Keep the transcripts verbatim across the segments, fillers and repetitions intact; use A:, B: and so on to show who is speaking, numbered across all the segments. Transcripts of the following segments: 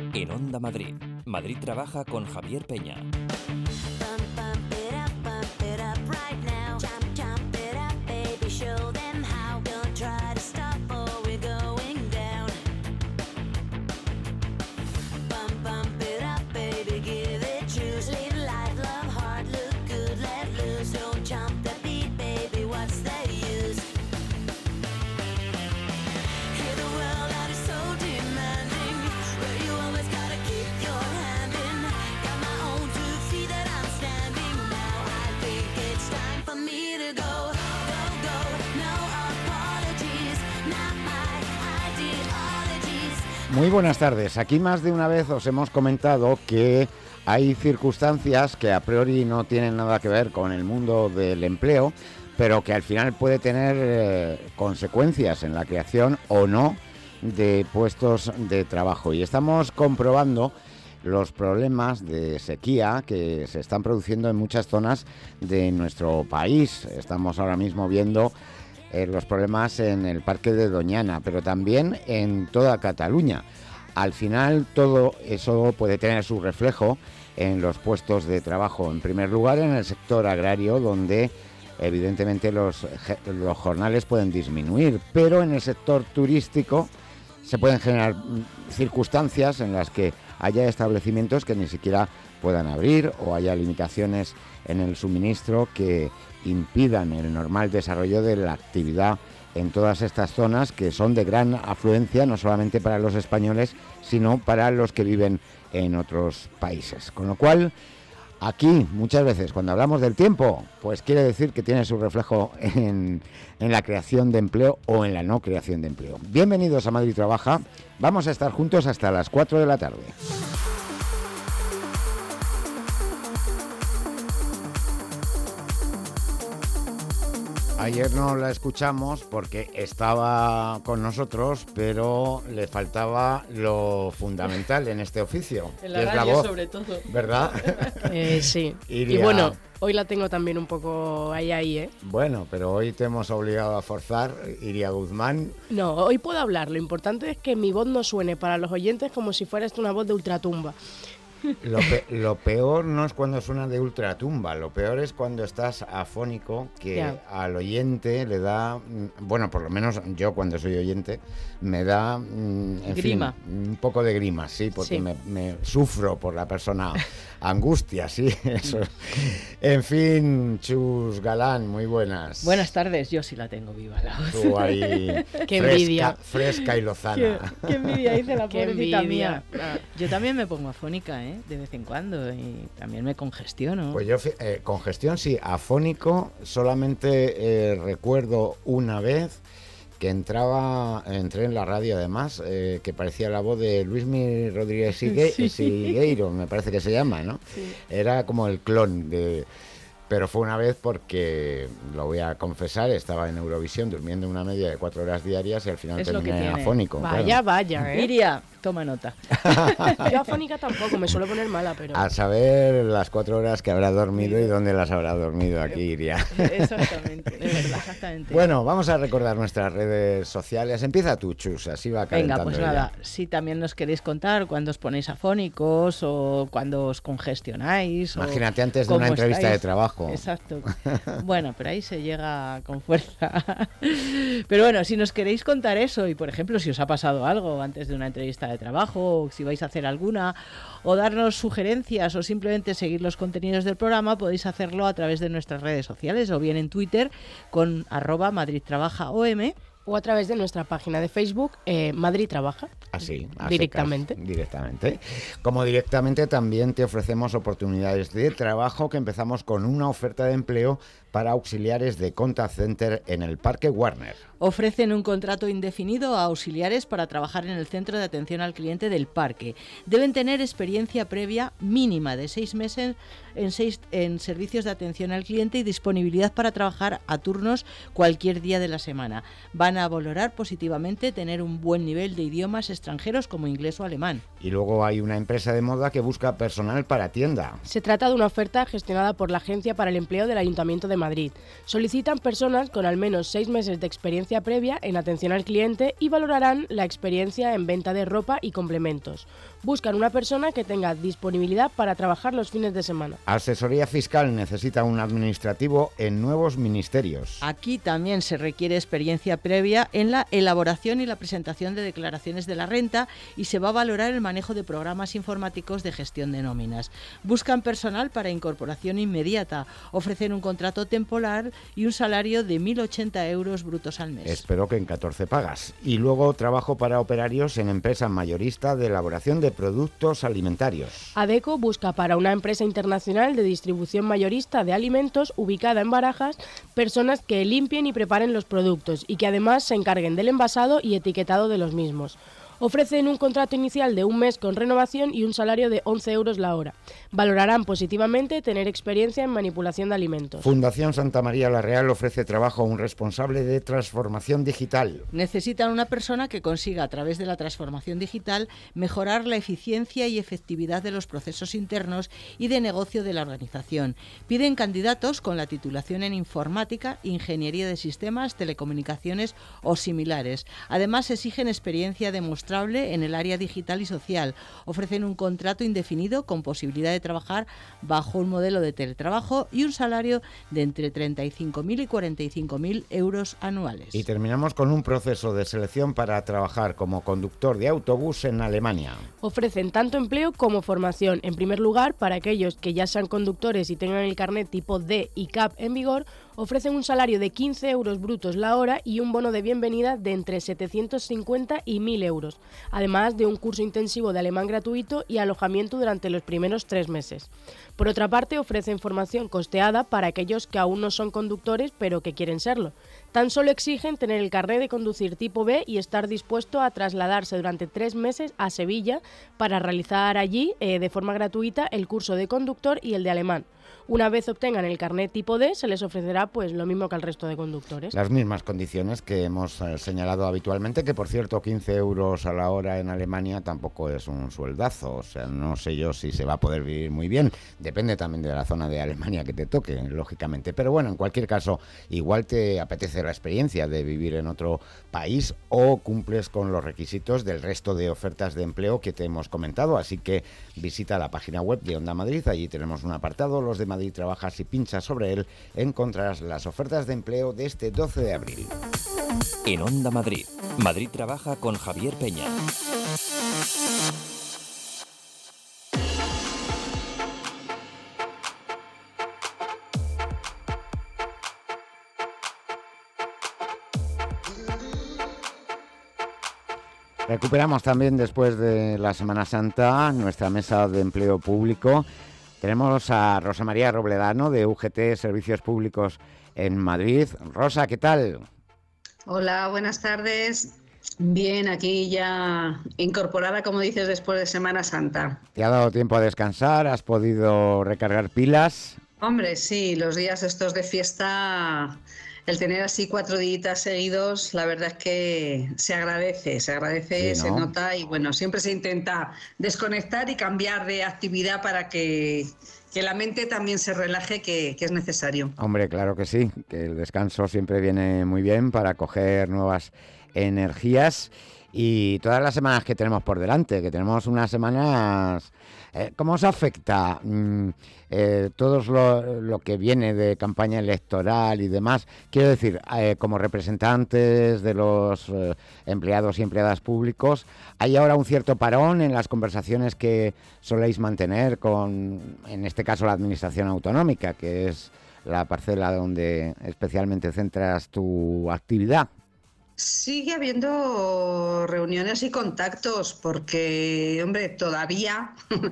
A: En Onda Madrid, Madrid Trabaja con Javier Peña.
B: Muy buenas tardes. Aquí más de una vez os hemos comentado que hay circunstancias que a priori no tienen nada que ver con el mundo del empleo, pero que al final puede tener eh, consecuencias en la creación o no de puestos de trabajo. Y estamos comprobando los problemas de sequía que se están produciendo en muchas zonas de nuestro país. Estamos ahora mismo viendo Eh, los problemas en el Parque de Doñana, pero también en toda Cataluña. Al final todo eso puede tener su reflejo en los puestos de trabajo. En primer lugar, en el sector agrario, donde evidentemente los, los jornales pueden disminuir, pero en el sector turístico se pueden generar circunstancias en las que haya establecimientos que ni siquiera puedan abrir o haya limitaciones en el suministro que impidan el normal desarrollo de la actividad en todas estas zonas que son de gran afluencia, no solamente para los españoles, sino para los que viven en otros países. Con lo cual, aquí muchas veces cuando hablamos del tiempo, pues quiere decir que tiene su reflejo en, en la creación de empleo o en la no creación de empleo. Bienvenidos a Madrid Trabaja. Vamos a estar juntos hasta las cuatro de la tarde. Ayer no la escuchamos porque estaba con nosotros, pero le faltaba lo fundamental en este oficio.
C: En la
B: que
C: radio,
B: es la voz,
C: sobre todo.
B: ¿Verdad?
C: Eh, sí.
B: Iria...
C: Y bueno, hoy la tengo también un poco ahí, ahí, ¿eh?
B: Bueno, pero hoy te hemos obligado a forzar, Iria Guzmán.
C: No, hoy puedo hablar. Lo importante es que mi voz no suene para los oyentes como si fuera esto una voz de ultratumba.
B: Lo, pe- lo peor no es cuando suena de ultratumba, lo peor es cuando estás afónico, que yeah. al oyente le da, bueno, por lo menos yo cuando soy oyente, me da, en
C: grima.
B: Fin, un poco de grima, sí, porque
C: sí.
B: Me, me sufro por la persona, angustia, sí, eso. En fin, Chus Galán, muy buenas.
D: Buenas tardes, yo sí la tengo viva la voz.
B: Tú ahí,
C: qué
B: fresca,
C: envidia.
B: Fresca y lozana.
D: Qué, qué envidia dice la
C: qué
D: pobrecita
C: envidia.
D: mía. Yo también me pongo afónica, ¿eh? De vez en cuando, y también me congestiono.
B: Pues yo, eh, congestión sí, afónico, solamente eh, recuerdo una vez que entraba, entré en la radio además, eh, que parecía la voz de Luismi Rodríguez Sigue, sí. Sigueiro, me parece que se llama, ¿no?
C: Sí.
B: Era como el clon de... Pero fue una vez porque, lo voy a confesar, estaba en Eurovisión durmiendo una media de cuatro horas diarias y al final
D: es
B: terminé afónico.
C: Vaya,
B: claro.
C: vaya, ¿eh?
D: Iria, toma nota.
C: Yo afónica tampoco, me suelo poner mala, pero...
B: A saber las cuatro horas que habrá dormido y dónde las habrá dormido aquí, Iria.
D: Exactamente, de verdad, exactamente.
B: Bueno, vamos a recordar nuestras redes sociales. Empieza tú, Chus, así va calentando.
D: Venga, pues nada, ya. Si también nos queréis contar cuando os ponéis afónicos o cuando os congestionáis.
B: Imagínate
D: o
B: antes de una entrevista
D: estáis.
B: de trabajo.
D: Exacto. Bueno, pero ahí se llega con fuerza. Pero bueno, si nos queréis contar eso y, por ejemplo, si os ha pasado algo antes de una entrevista de trabajo, o si vais a hacer alguna, o darnos sugerencias o simplemente seguir los contenidos del programa, podéis hacerlo a través de nuestras redes sociales o bien en Twitter con arroba Madrid Trabaja O M.
C: O a través de nuestra página de Facebook, eh, Madrid Trabaja.
B: Así,
C: directamente.
B: Secas, directamente. Como directamente también te ofrecemos oportunidades de trabajo, que empezamos con una oferta de empleo para auxiliares de contact center en el Parque Warner.
D: Ofrecen un contrato indefinido a auxiliares para trabajar en el centro de atención al cliente del parque. Deben tener experiencia previa mínima de seis meses en, seis, en servicios de atención al cliente y disponibilidad para trabajar a turnos cualquier día de la semana. Van a valorar positivamente tener un buen nivel de idiomas extranjeros como inglés o alemán.
B: Y luego hay una empresa de moda que busca personal para tienda.
C: Se trata de una oferta gestionada por la Agencia para el Empleo del Ayuntamiento de Madrid. Solicitan personas con al menos seis meses de experiencia experiencia previa en atención al cliente y valorarán la experiencia en venta de ropa y complementos. Buscan una persona que tenga disponibilidad para trabajar los fines de semana.
B: Asesoría fiscal necesita un administrativo en nuevos ministerios.
D: Aquí también se requiere experiencia previa en la elaboración y la presentación de declaraciones de la renta y se va a valorar el manejo de programas informáticos de gestión de nóminas. Buscan personal para incorporación inmediata, ofrecen un contrato temporal y un salario de mil ochenta euros brutos al mes.
B: Espero que en catorce pagas. Y luego trabajo para operarios en empresa mayorista de elaboración de productos alimentarios.
C: Adecco busca para una empresa internacional de distribución mayorista de alimentos ubicada en Barajas personas que limpien y preparen los productos y que además se encarguen del envasado y etiquetado de los mismos. Ofrecen un contrato inicial de un mes con renovación y un salario de once euros la hora. Valorarán positivamente tener experiencia en manipulación de alimentos.
B: Fundación Santa María la Real ofrece trabajo a un responsable de transformación digital.
D: Necesitan una persona que consiga, a través de la transformación digital, mejorar la eficiencia y efectividad de los procesos internos y de negocio de la organización. Piden candidatos con la titulación en informática, ingeniería de sistemas, telecomunicaciones o similares. Además, exigen experiencia demostrable en el área digital y social. Ofrecen un contrato indefinido con posibilidad de trabajar bajo un modelo de teletrabajo y un salario de entre treinta y cinco mil y cuarenta y cinco mil euros anuales.
B: Y terminamos con un proceso de selección para trabajar como conductor de autobús en Alemania.
C: Ofrecen tanto empleo como formación. En primer lugar, para aquellos que ya sean conductores y tengan el carnet tipo D y C A P en vigor, ofrecen un salario de quince euros brutos la hora y un bono de bienvenida de entre setecientos cincuenta y mil euros, además de un curso intensivo de alemán gratuito y alojamiento durante los primeros tres meses. Por otra parte, ofrecen formación costeada para aquellos que aún no son conductores pero que quieren serlo. Tan solo exigen tener el carnet de conducir tipo B y estar dispuesto a trasladarse durante tres meses a Sevilla para realizar allí eh, de forma gratuita el curso de conductor y el de alemán. Una vez obtengan el carnet tipo D, se les ofrecerá pues lo mismo que al resto de conductores.
B: Las mismas condiciones que hemos eh, señalado habitualmente, que por cierto quince euros a la hora en Alemania tampoco es un sueldazo, o sea, no sé yo si se va a poder vivir muy bien, depende también de la zona de Alemania que te toque, lógicamente, pero bueno, en cualquier caso, igual te apetece la experiencia de vivir en otro país o cumples con los requisitos del resto de ofertas de empleo que te hemos comentado, así que visita la página web de Onda Madrid, allí tenemos un apartado, los de Madrid Trabaja, si pinchas sobre él encontrarás las ofertas de empleo de este doce de abril.
A: En Onda Madrid, Madrid Trabaja con Javier Peña.
B: Recuperamos también después de la Semana Santa nuestra mesa de empleo público. Tenemos a Rosa María Robledano de U G T Servicios Públicos en Madrid. Rosa, ¿qué tal?
E: Hola, buenas tardes. Bien, aquí ya incorporada, como dices, después de Semana Santa.
B: ¿Te ha dado tiempo a descansar? ¿Has podido recargar pilas?
E: Hombre, sí, los días estos de fiesta, el tener así cuatro días seguidos, la verdad es que se agradece, se agradece, sí, ¿no? Se nota y bueno, siempre se intenta desconectar y cambiar de actividad para que, que la mente también se relaje, que, que es necesario.
B: Hombre, claro que sí, que el descanso siempre viene muy bien para coger nuevas energías y todas las semanas que tenemos por delante, que tenemos unas semanas... Eh, ¿Cómo os afecta mm, eh, todo lo, lo que viene de campaña electoral y demás? Quiero decir, eh, como representantes de los eh, empleados y empleadas públicos, ¿hay ahora un cierto parón en las conversaciones que soléis mantener con, en este caso, la Administración Autonómica, que es la parcela donde especialmente centras tu actividad?
E: Sigue habiendo reuniones y contactos porque, hombre, todavía,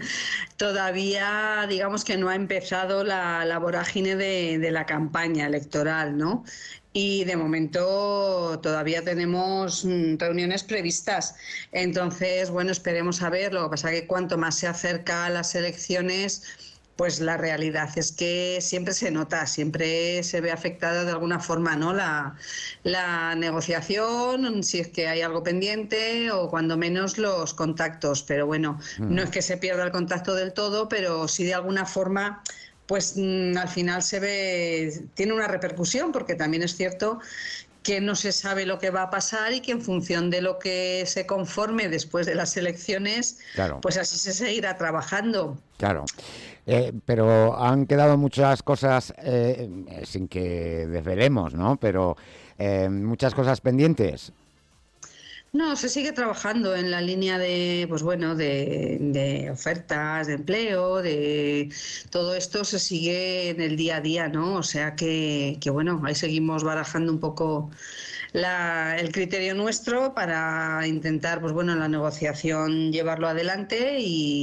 E: todavía digamos que no ha empezado la, la vorágine de, de la campaña electoral, ¿no? Y de momento todavía tenemos reuniones previstas. Entonces, bueno, esperemos a ver. Lo que pasa es que cuanto más se acerca a las elecciones, pues la realidad es que siempre se nota, siempre se ve afectada de alguna forma, ¿no? La, la negociación, si es que hay algo pendiente o cuando menos los contactos. Pero bueno, mm. no es que se pierda el contacto del todo, pero sí de alguna forma, pues mmm, al final se ve, tiene una repercusión, porque también es cierto que no se sabe lo que va a pasar y que en función de lo que se conforme después de las elecciones, claro, pues así se seguirá trabajando.
B: Claro, eh, pero han quedado muchas cosas eh, sin que desvelemos, ¿no? Pero eh, muchas cosas pendientes.
E: No, se sigue trabajando en la línea de, pues bueno, de, de ofertas de empleo, de todo esto se sigue en el día a día, ¿no? O sea que, que bueno, ahí seguimos barajando un poco la, el criterio nuestro para intentar, pues bueno, la negociación llevarlo adelante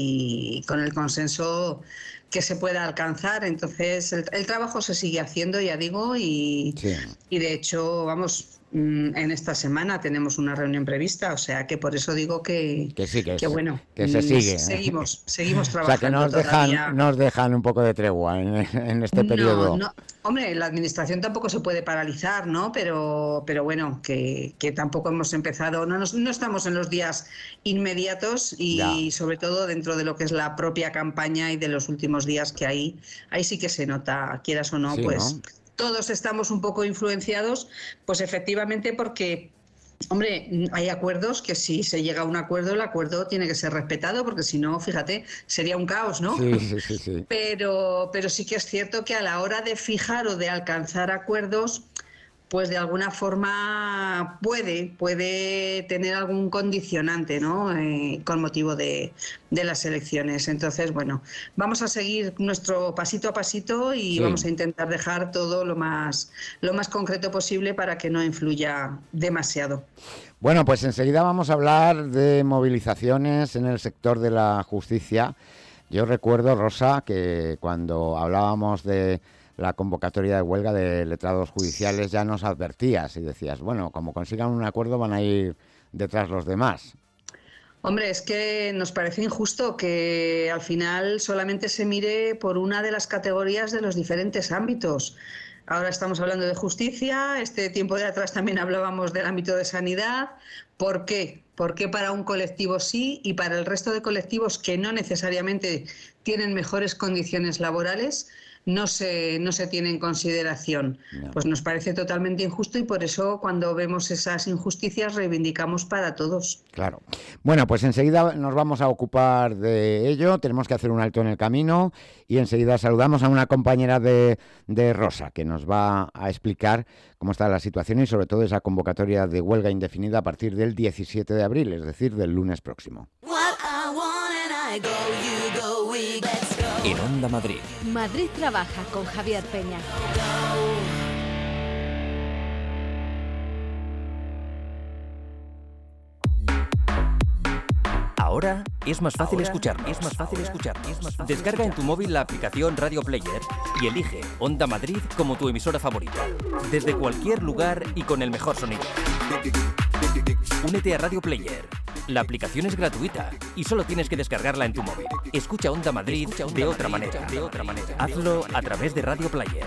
E: y con el consenso que se pueda alcanzar. Entonces el, el trabajo se sigue haciendo, ya digo, y, sí. y de hecho, vamos, en esta semana tenemos una reunión prevista, o sea que por eso digo que,
B: que, sí, que,
E: que bueno,
B: que se sigue.
E: Seguimos, seguimos trabajando.
B: O sea que nos dejan, nos dejan un poco de tregua en, en este periodo.
E: No, no, hombre, la administración tampoco se puede paralizar, ¿no? Pero, pero bueno, que, que tampoco hemos empezado, no, nos, no estamos en los días inmediatos y ya. Sobre todo dentro de lo que es la propia campaña y de los últimos días que hay, ahí sí que se nota, quieras o no, sí, pues... ¿no? Todos estamos un poco influenciados, pues efectivamente porque, hombre, hay acuerdos que si se llega a un acuerdo, el acuerdo tiene que ser respetado, porque si no, fíjate, sería un caos, ¿no?
B: Sí, sí, sí, sí.
E: Pero, pero sí que es cierto que a la hora de fijar o de alcanzar acuerdos, pues de alguna forma puede, puede tener algún condicionante, ¿no? Eh, con motivo de, de las elecciones. Entonces, bueno, vamos a seguir nuestro pasito a pasito y sí. vamos a intentar dejar todo lo más, lo más concreto posible para que no influya demasiado.
B: Bueno, pues enseguida vamos a hablar de movilizaciones en el sector de la justicia. Yo recuerdo, Rosa, que cuando hablábamos de la convocatoria de huelga de letrados judiciales ya nos advertías y decías, bueno, como consigan un acuerdo van a ir detrás los demás.
E: Hombre, es que nos parece injusto que al final solamente se mire por una de las categorías de los diferentes ámbitos. Ahora estamos hablando de justicia, este tiempo de atrás también hablábamos del ámbito de sanidad. ¿Por qué? ¿Por qué para un colectivo sí y para el resto de colectivos que no necesariamente tienen mejores condiciones laborales no se, no se tiene en consideración? No. Pues nos parece totalmente injusto y por eso cuando vemos esas injusticias reivindicamos para todos.
B: Claro. Bueno, pues enseguida nos vamos a ocupar de ello, tenemos que hacer un alto en el camino y enseguida saludamos a una compañera de, de Rosa que nos va a explicar cómo está la situación y sobre todo esa convocatoria de huelga indefinida a partir del diecisiete de abril, es decir, del lunes próximo.
A: En Onda Madrid.
F: Madrid trabaja con Javier Peña.
A: Ahora es más fácil escucharnos. Es más fácil escucharnos. Es más fácil Descarga escuchar. en tu móvil la aplicación Radio Player y elige Onda Madrid como tu emisora favorita. Desde cualquier lugar y con el mejor sonido. Únete a Radio Player. La aplicación es gratuita y solo tienes que descargarla en tu móvil. Escucha Onda Madrid, Escucha Onda de, otra Madrid manera. de otra manera. Hazlo a través de Radio Player.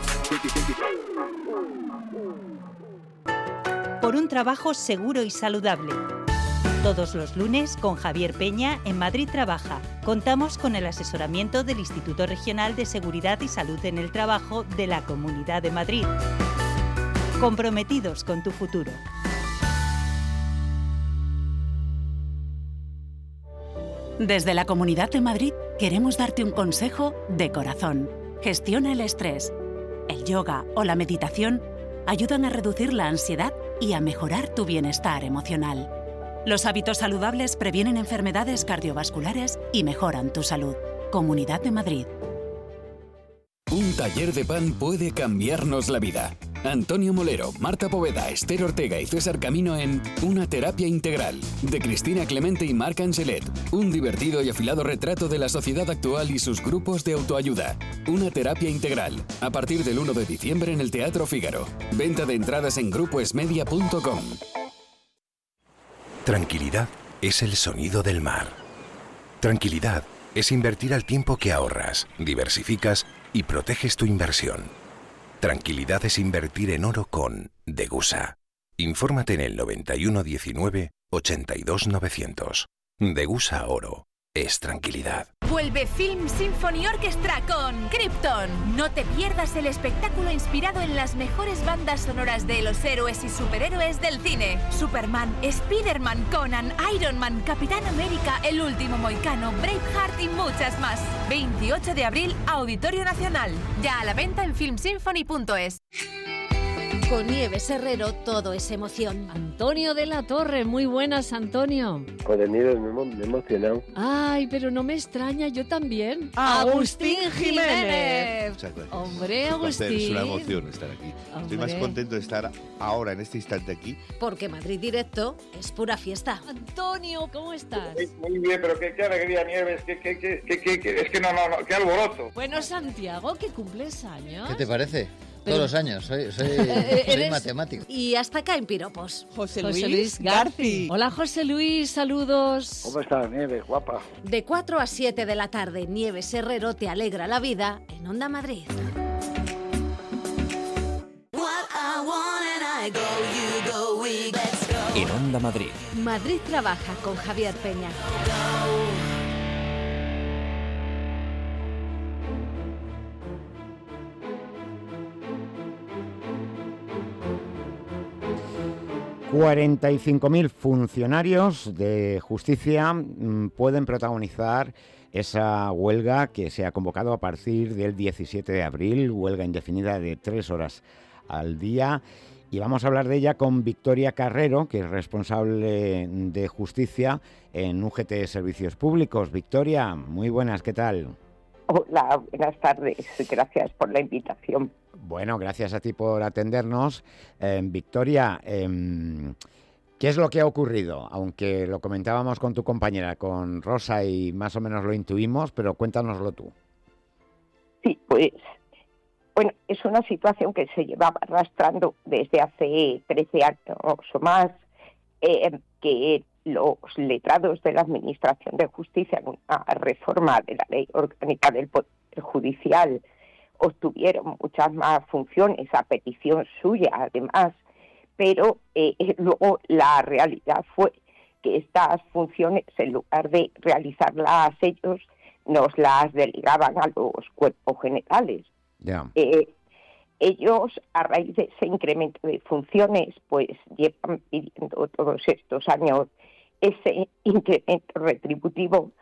G: Por un trabajo seguro y saludable. Todos los lunes con Javier Peña en Madrid Trabaja. Contamos con el asesoramiento del Instituto Regional de Seguridad y Salud en el Trabajo de la Comunidad de Madrid. Comprometidos con tu futuro.
H: Desde la Comunidad de Madrid queremos darte un consejo de corazón. Gestiona el estrés. El yoga o la meditación ayudan a reducir la ansiedad y a mejorar tu bienestar emocional. Los hábitos saludables previenen enfermedades cardiovasculares y mejoran tu salud. Comunidad de Madrid.
I: Un taller de pan puede cambiarnos la vida. Antonio Molero, Marta Poveda, Esther Ortega y César Camino en Una terapia integral, de Cristina Clemente y Marc Angelet. Un divertido y afilado retrato de la sociedad actual y sus grupos de autoayuda. Una terapia integral, a partir del uno de diciembre en el Teatro Fígaro. Venta de entradas en grupo esmedia punto com.
J: Tranquilidad es el sonido del mar. Tranquilidad es invertir al tiempo que ahorras, diversificas y proteges tu inversión. Tranquilidad es invertir en oro con Degusa. Infórmate en el noventa y uno diecinueve ochenta y dos novecientos. Degusa Oro es tranquilidad.
K: Vuelve Film Symphony Orchestra con Krypton. No te pierdas el espectáculo inspirado en las mejores bandas sonoras de los héroes y superhéroes del cine. Superman, Spider-Man, Conan, Iron Man, Capitán América, El Último Mohicano, Braveheart y muchas más. veintiocho de abril, Auditorio Nacional. Ya a la venta en film symphony punto es.
F: Con Nieves Herrero todo es emoción.
L: Antonio de la Torre, muy buenas, Antonio.
M: Pues de Nieves me, me he emocionado.
L: Ay, pero no me extraña, yo también.
D: Agustín Jiménez.
N: Muchas gracias.
L: Hombre,
N: Un placer,
L: Agustín.
N: es una emoción estar aquí.
L: Hombre.
N: Estoy más contento de estar ahora, en este instante aquí.
F: Porque Madrid Directo es pura fiesta.
L: Antonio, ¿cómo estás?
O: Muy bien, pero qué, qué alegría, Nieves, qué, qué, qué, qué, qué, qué- es que no, no, no, qué alboroto.
L: Bueno, Santiago, que cumples años.
P: ¿Qué te parece?
L: Pero-
P: Todos los años, soy, soy,
L: Eh,
P: soy
L: eres-
P: matemático.
F: Y hasta acá en piropos.
D: José
L: José Luis Garci. Hola, José Luis, saludos.
O: ¿Cómo estás, Nieves, guapa?
F: De cuatro a siete de la tarde, Nieves Herrero te alegra la vida en Onda Madrid.
A: En Onda Madrid.
F: Madrid trabaja con Javier Peña.
B: cuarenta y cinco mil funcionarios de justicia mm, pueden protagonizar esa huelga que se ha convocado a partir del diecisiete de abril, huelga indefinida de tres horas al día. Y vamos a hablar de ella con Victoria Carrero, que es responsable de justicia en U G T Servicios Públicos. Victoria, muy buenas, ¿qué tal?
Q: Hola, buenas tardes. Gracias por la invitación.
B: Bueno, gracias a ti por atendernos. Eh, Victoria, eh, ¿qué es lo que ha ocurrido? Aunque lo comentábamos con tu compañera, con Rosa, y más o menos lo intuimos, pero cuéntanoslo tú.
Q: Sí, pues, bueno, es una situación que se llevaba arrastrando desde hace trece años o más, eh, que los letrados de la Administración de Justicia, en una reforma de la Ley Orgánica del Poder Judicial, obtuvieron muchas más funciones a petición suya, además, pero eh, luego la realidad fue que estas funciones, en lugar de realizarlas ellos, nos las delegaban a los cuerpos generales.
B: Ya.
Q: Eh, ellos, a raíz de ese incremento de funciones, pues llevan pidiendo todos estos años ese incremento retributivo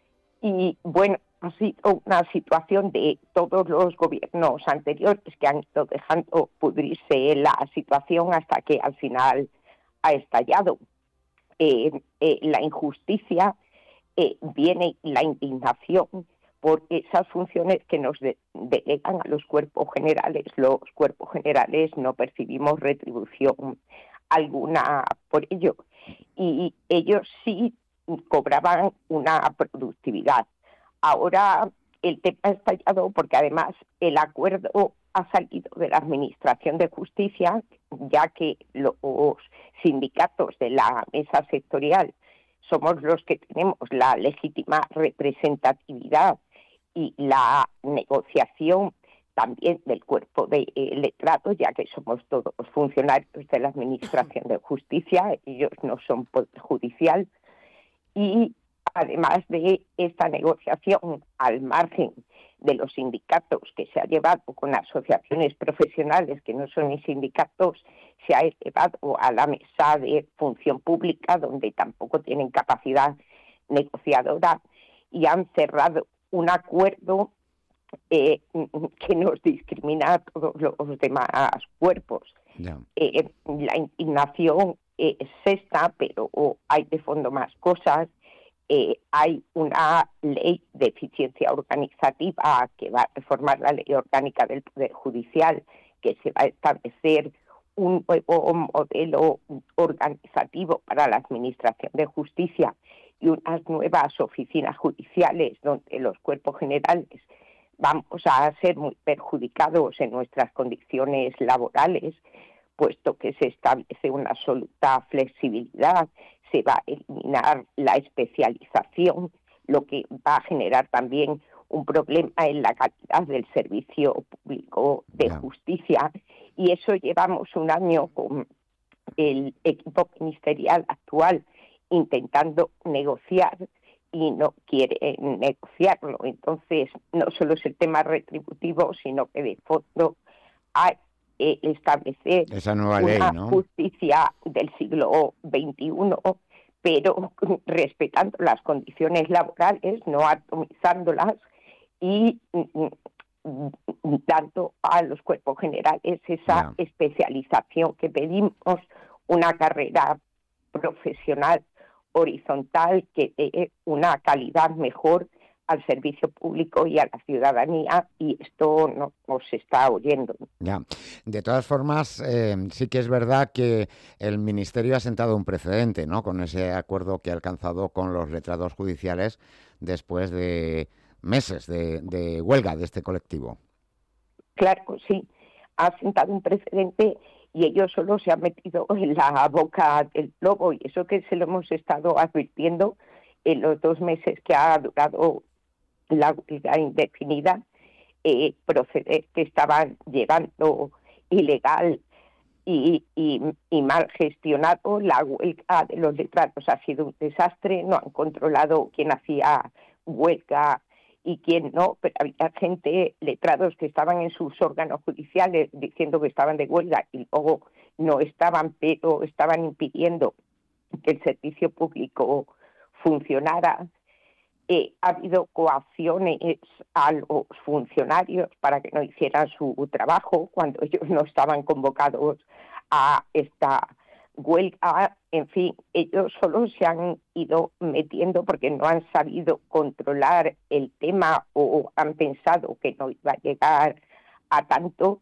Q: y, bueno, ha sido una situación de todos los gobiernos anteriores que han ido dejando pudrirse la situación hasta que al final ha estallado. Eh, eh, la injusticia eh, viene la indignación por esas funciones que nos de- delegan a los cuerpos generales. Los cuerpos generales no percibimos retribución alguna por ello y ellos sí cobraban una productividad. Ahora el tema ha estallado porque además el acuerdo ha salido de la Administración de Justicia, ya que los sindicatos de la mesa sectorial somos los que tenemos la legítima representatividad y la negociación también del cuerpo de eh, letrados, ya que somos todos funcionarios de la Administración de Justicia, ellos no son poder judicial, y además de esta negociación al margen de los sindicatos que se ha llevado con asociaciones profesionales que no son ni sindicatos, se ha elevado a la mesa de función pública, donde tampoco tienen capacidad negociadora, y han cerrado un acuerdo eh, que nos discrimina a todos los demás cuerpos.
B: Ya.
Q: Eh, la indignación eh, es esta, pero oh, hay de fondo más cosas. Eh, hay una ley de eficiencia organizativa que va a reformar la ley orgánica del Poder Judicial, que se va a establecer un nuevo modelo organizativo para la Administración de Justicia y unas nuevas oficinas judiciales donde los cuerpos generales vamos a ser muy perjudicados en nuestras condiciones laborales, puesto que se establece una absoluta flexibilidad, se va a eliminar la especialización, lo que va a generar también un problema en la calidad del servicio público de justicia. Y eso llevamos un año con el equipo ministerial actual intentando negociar y no quiere negociarlo. Entonces, no solo es el tema retributivo, sino que de fondo hay eh, establecer
B: esa nueva
Q: una
B: ley, ¿no?
Q: justicia del siglo veintiuno, pero respetando las condiciones laborales, no atomizándolas y dando a los cuerpos generales esa
B: Ya.
Q: especialización que pedimos, una carrera profesional horizontal que dé una calidad mejor al servicio público y a la ciudadanía, y esto no nos está oyendo.
B: Ya. De todas formas, eh, sí que es verdad que el Ministerio ha sentado un precedente, ¿no?, con ese acuerdo que ha alcanzado con los letrados judiciales después de meses de, de huelga de este colectivo.
Q: Claro, sí, ha sentado un precedente y ellos solo se han metido en la boca del lobo, y eso que se lo hemos estado advirtiendo en los dos meses que ha durado la huelga indefinida, eh, proceder que estaban llevando ilegal y, y, y mal gestionado. La huelga de los letrados ha sido un desastre, no han controlado quién hacía huelga y quién no, pero había gente, letrados, que estaban en sus órganos judiciales diciendo que estaban de huelga y luego no estaban, pero estaban impidiendo que el servicio público funcionara. Eh, ha habido coacciones a los funcionarios para que no hicieran su trabajo cuando ellos no estaban convocados a esta huelga. En fin, ellos solo se han ido metiendo porque no han sabido controlar el tema o han pensado que no iba a llegar a tanto,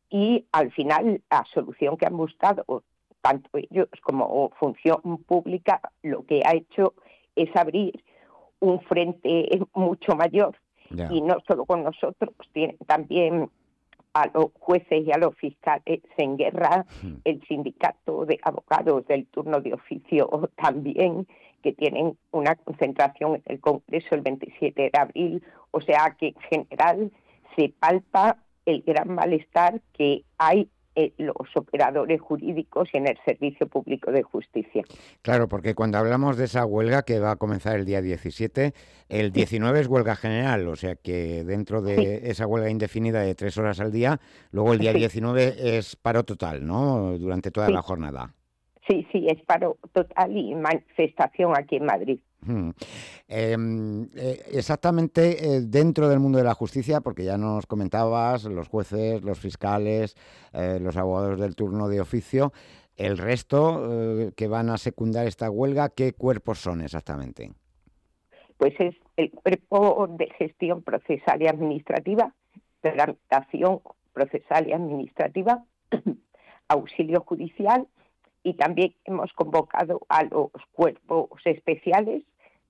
Q: y al final la solución que han buscado tanto ellos como Función Pública lo que ha hecho es abrir un frente mucho mayor.
B: Ya.
Q: Y no solo con nosotros, tienen también a los jueces y a los fiscales en guerra, el sindicato de abogados del turno de oficio también, que tienen una concentración en el Congreso el veintisiete de abril, o sea que en general se palpa el gran malestar que hay en los operadores jurídicos y en el servicio público de justicia.
B: Claro, porque cuando hablamos de esa huelga que va a comenzar el día diecisiete, el diecinueve es huelga general, o sea que dentro de
Q: Sí.
B: esa huelga indefinida de tres horas al día, luego el día
Q: Sí.
B: diecinueve es paro total, ¿no?, durante toda
Q: Sí.
B: la jornada.
Q: Sí, sí, es paro total y manifestación aquí en Madrid.
B: Hmm. Eh, eh, exactamente eh, dentro del mundo de la justicia, porque ya nos comentabas, los jueces, los fiscales, eh, los abogados del turno de oficio, el resto eh, que van a secundar esta huelga, ¿qué cuerpos son exactamente?
Q: Pues es el cuerpo de gestión procesal y administrativa, tramitación procesal y administrativa, auxilio judicial, y también hemos convocado a los cuerpos especiales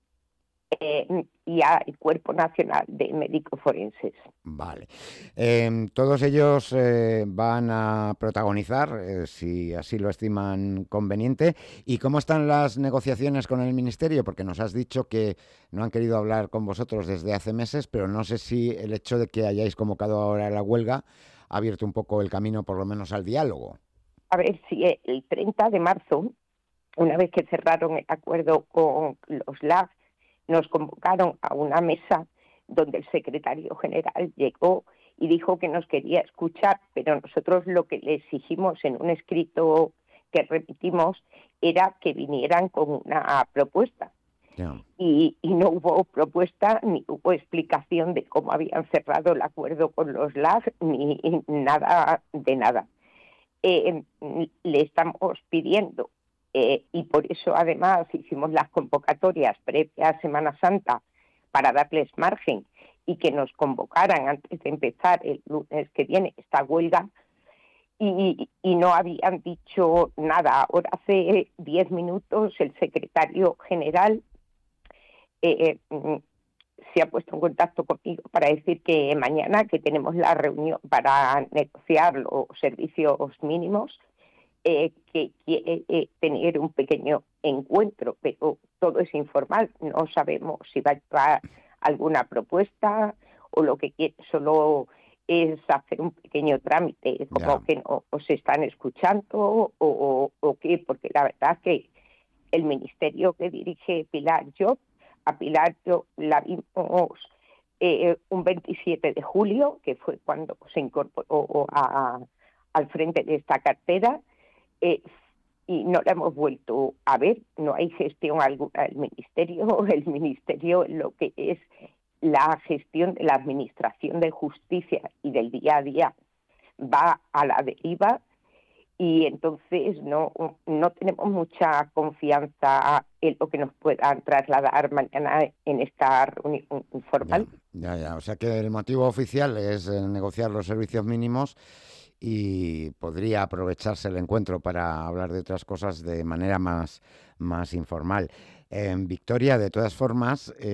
Q: eh, y al Cuerpo Nacional de Médicos Forenses.
B: Vale. Eh, todos ellos eh, van a protagonizar, eh, si así lo estiman conveniente. ¿Y cómo están las negociaciones con el Ministerio? Porque nos has dicho que no han querido hablar con vosotros desde hace meses, pero no sé si el hecho de que hayáis convocado ahora la huelga ha abierto un poco el camino, por lo menos, al diálogo.
Q: A ver, si el treinta de marzo, una vez que cerraron el acuerdo con los L A G, nos convocaron a una mesa donde el secretario general llegó y dijo que nos quería escuchar, pero nosotros lo que le exigimos en un escrito que repetimos era que vinieran con una propuesta.
B: Yeah.
Q: Y, y no hubo propuesta ni hubo explicación de cómo habían cerrado el acuerdo con los L A G ni nada de nada. Eh, le estamos pidiendo eh, y por eso además hicimos las convocatorias previas a Semana Santa para darles margen y que nos convocaran antes de empezar el lunes que viene esta huelga, y, y no habían dicho nada. Ahora hace diez minutos el secretario general eh, se ha puesto en contacto conmigo para decir que mañana, que tenemos la reunión para negociar los servicios mínimos, eh, que quiere eh, tener un pequeño encuentro, pero todo es informal, no sabemos si va a llevar alguna propuesta o lo que quiere solo es hacer un pequeño trámite, como
B: Ya.
Q: que no os están escuchando o, o, o qué, porque la verdad que el ministerio que dirige Pilar Job a Pilar yo la vimos eh, un veintisiete de julio, que fue cuando se incorporó a, a, al frente de esta cartera, eh, y no la hemos vuelto a ver. No hay gestión alguna del Ministerio. El Ministerio, lo que es la gestión de la Administración de Justicia y del día a día, va a la deriva, y entonces no, no tenemos mucha confianza en lo que nos puedan trasladar mañana en esta reunión informal.
B: Ya, ya, ya. O sea que el motivo oficial es eh, negociar los servicios mínimos, y podría aprovecharse el encuentro para hablar de otras cosas de manera más, más informal. Eh, Victoria, de todas formas, eh,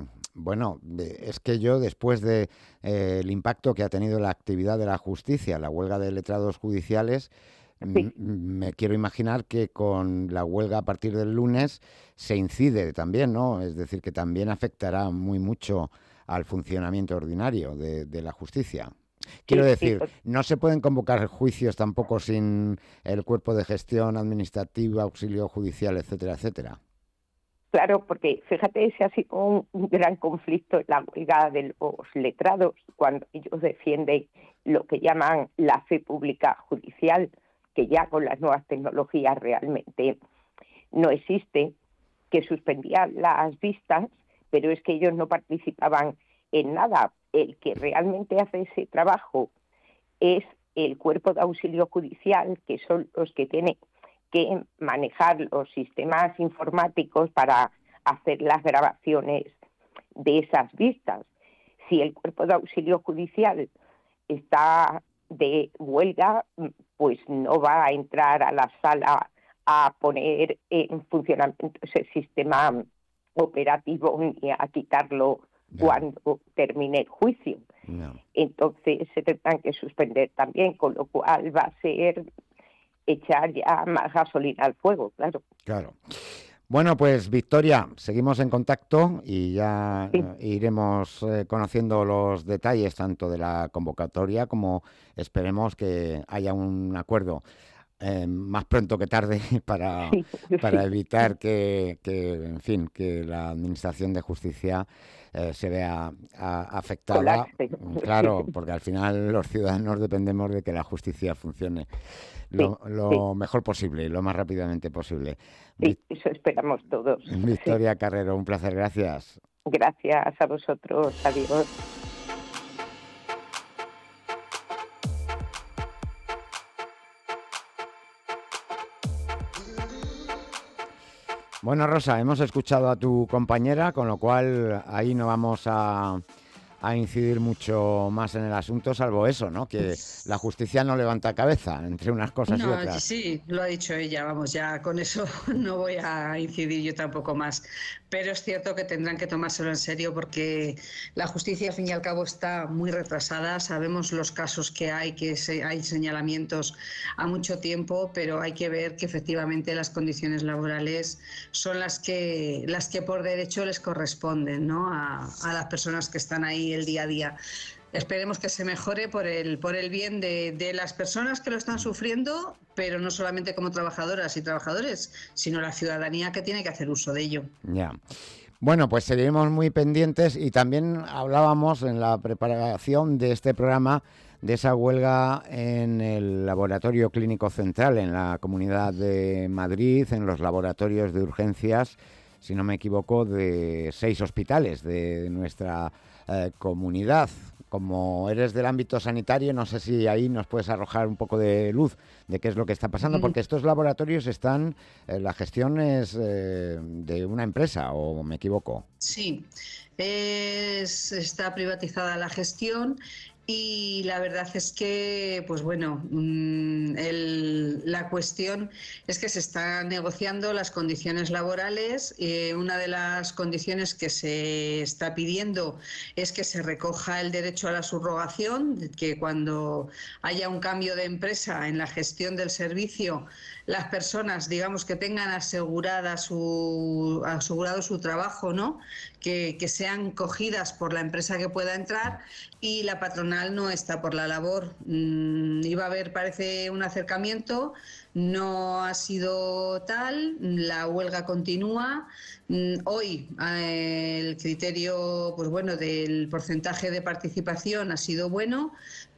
B: bueno, es que yo, después de eh, el impacto que ha tenido la actividad de la justicia, la huelga de letrados judiciales, sí. me quiero imaginar que con la huelga a partir del lunes se incide también, ¿no? Es decir, que también afectará muy mucho al funcionamiento ordinario de, de la justicia. Quiero sí, decir, sí. no se pueden convocar juicios tampoco sin el cuerpo de gestión administrativa, auxilio judicial, etcétera, etcétera.
Q: Claro, porque fíjate, ese ha sido un, un gran conflicto en la huelga de los letrados, cuando ellos defienden lo que llaman la fe pública judicial, que ya con las nuevas tecnologías realmente no existe, que suspendían las vistas, pero es que ellos no participaban en nada. El que realmente hace ese trabajo es el cuerpo de auxilio judicial, que son los que tienen que manejar los sistemas informáticos para hacer las grabaciones de esas vistas. Si el cuerpo de auxilio judicial está de huelga, pues no va a entrar a la sala a poner en funcionamiento ese sistema operativo ni a quitarlo no. cuando termine el juicio. No. Entonces se tendrán que suspender también, con lo cual va a ser echar ya más gasolina al fuego, claro.
B: Claro. Bueno, pues Victoria, seguimos en contacto y ya sí. eh, iremos eh, conociendo los detalles tanto de la convocatoria como esperemos que haya un acuerdo eh, más pronto que tarde para, sí. para evitar que, que, en fin, que la Administración de Justicia eh, se vea a, afectada. Colapse. Claro, porque al final los ciudadanos dependemos de que la justicia funcione lo, sí, lo sí. mejor posible y lo más rápidamente posible.
Q: Sí, eso esperamos todos.
B: Victoria sí. Carrero, un placer, gracias.
Q: Gracias a vosotros, adiós.
B: Bueno, Rosa, hemos escuchado a tu compañera, con lo cual ahí no vamos a, a incidir mucho más en el asunto, salvo eso, ¿no? Que la justicia no levanta cabeza entre unas cosas
E: no,
B: y otras.
E: Sí, lo ha dicho ella, vamos, ya con eso no voy a incidir yo tampoco más. Pero es cierto que tendrán que tomárselo en serio porque la justicia, al fin y al cabo, está muy retrasada. Sabemos los casos que hay, que se, hay señalamientos a mucho tiempo, pero hay que ver que efectivamente las condiciones laborales son las que, las que por derecho les corresponden, ¿no? a, a las personas que están ahí el día a día. Esperemos que se mejore por el, por el bien de, de las personas que lo están sufriendo, pero no solamente como trabajadoras y trabajadores, sino la ciudadanía que tiene que hacer uso de ello.
B: Ya. Bueno, pues seguiremos muy pendientes y también hablábamos en la preparación de este programa de esa huelga en el Laboratorio Clínico Central en la Comunidad de Madrid, en los laboratorios de urgencias, si no me equivoco, de seis hospitales de nuestra eh, comunidad. Como eres del ámbito sanitario, no sé si ahí nos puedes arrojar un poco de luz de qué es lo que está pasando, porque estos laboratorios están, eh, la gestión es eh, de una empresa, ¿o me equivoco?
E: Sí, es, está privatizada la gestión. Y la verdad es que, pues bueno, el, la cuestión es que se están negociando las condiciones laborales. Eh, una de las condiciones que se está pidiendo es que se recoja el derecho a la subrogación, que cuando haya un cambio de empresa en la gestión del servicio, las personas, digamos, que tengan asegurada su, asegurado su trabajo, ¿no? Que, que sean cogidas por la empresa que pueda entrar, y la patronal final no está por la labor. Mm, iba a haber, parece, un acercamiento, no ha sido tal, la huelga continúa. Mm, hoy eh, el criterio, pues bueno, del porcentaje de participación ha sido bueno,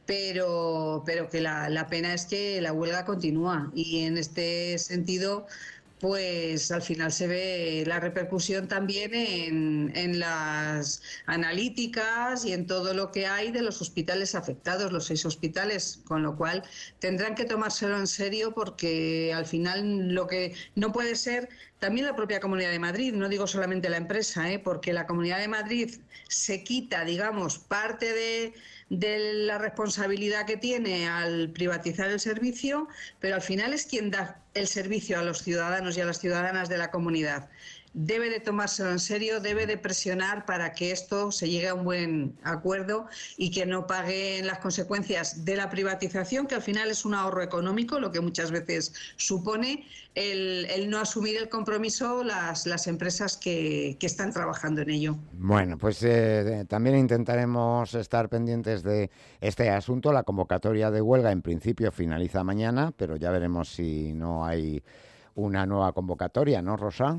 E: pero, pero que la, la pena es que la huelga continúa, y en este sentido pues al final se ve la repercusión también en, en las analíticas y en todo lo que hay de los hospitales afectados, los seis hospitales, con lo cual tendrán que tomárselo en serio, porque al final lo que no puede ser, también la propia Comunidad de Madrid, no digo solamente la empresa, ¿eh? porque la Comunidad de Madrid se quita, digamos, parte de, de la responsabilidad que tiene al privatizar el servicio, pero al final es quien da el servicio a los ciudadanos y a las ciudadanas de la comunidad. Debe de tomárselo en serio, debe de presionar para que esto se llegue a un buen acuerdo y que no paguen las consecuencias de la privatización, que al final es un ahorro económico, lo que muchas veces supone el, el no asumir el compromiso las, las empresas que, que están trabajando en ello.
B: Bueno, pues eh, también intentaremos estar pendientes de este asunto. La convocatoria de huelga en principio finaliza mañana, pero ya veremos si no hay una nueva convocatoria, ¿no, Rosa?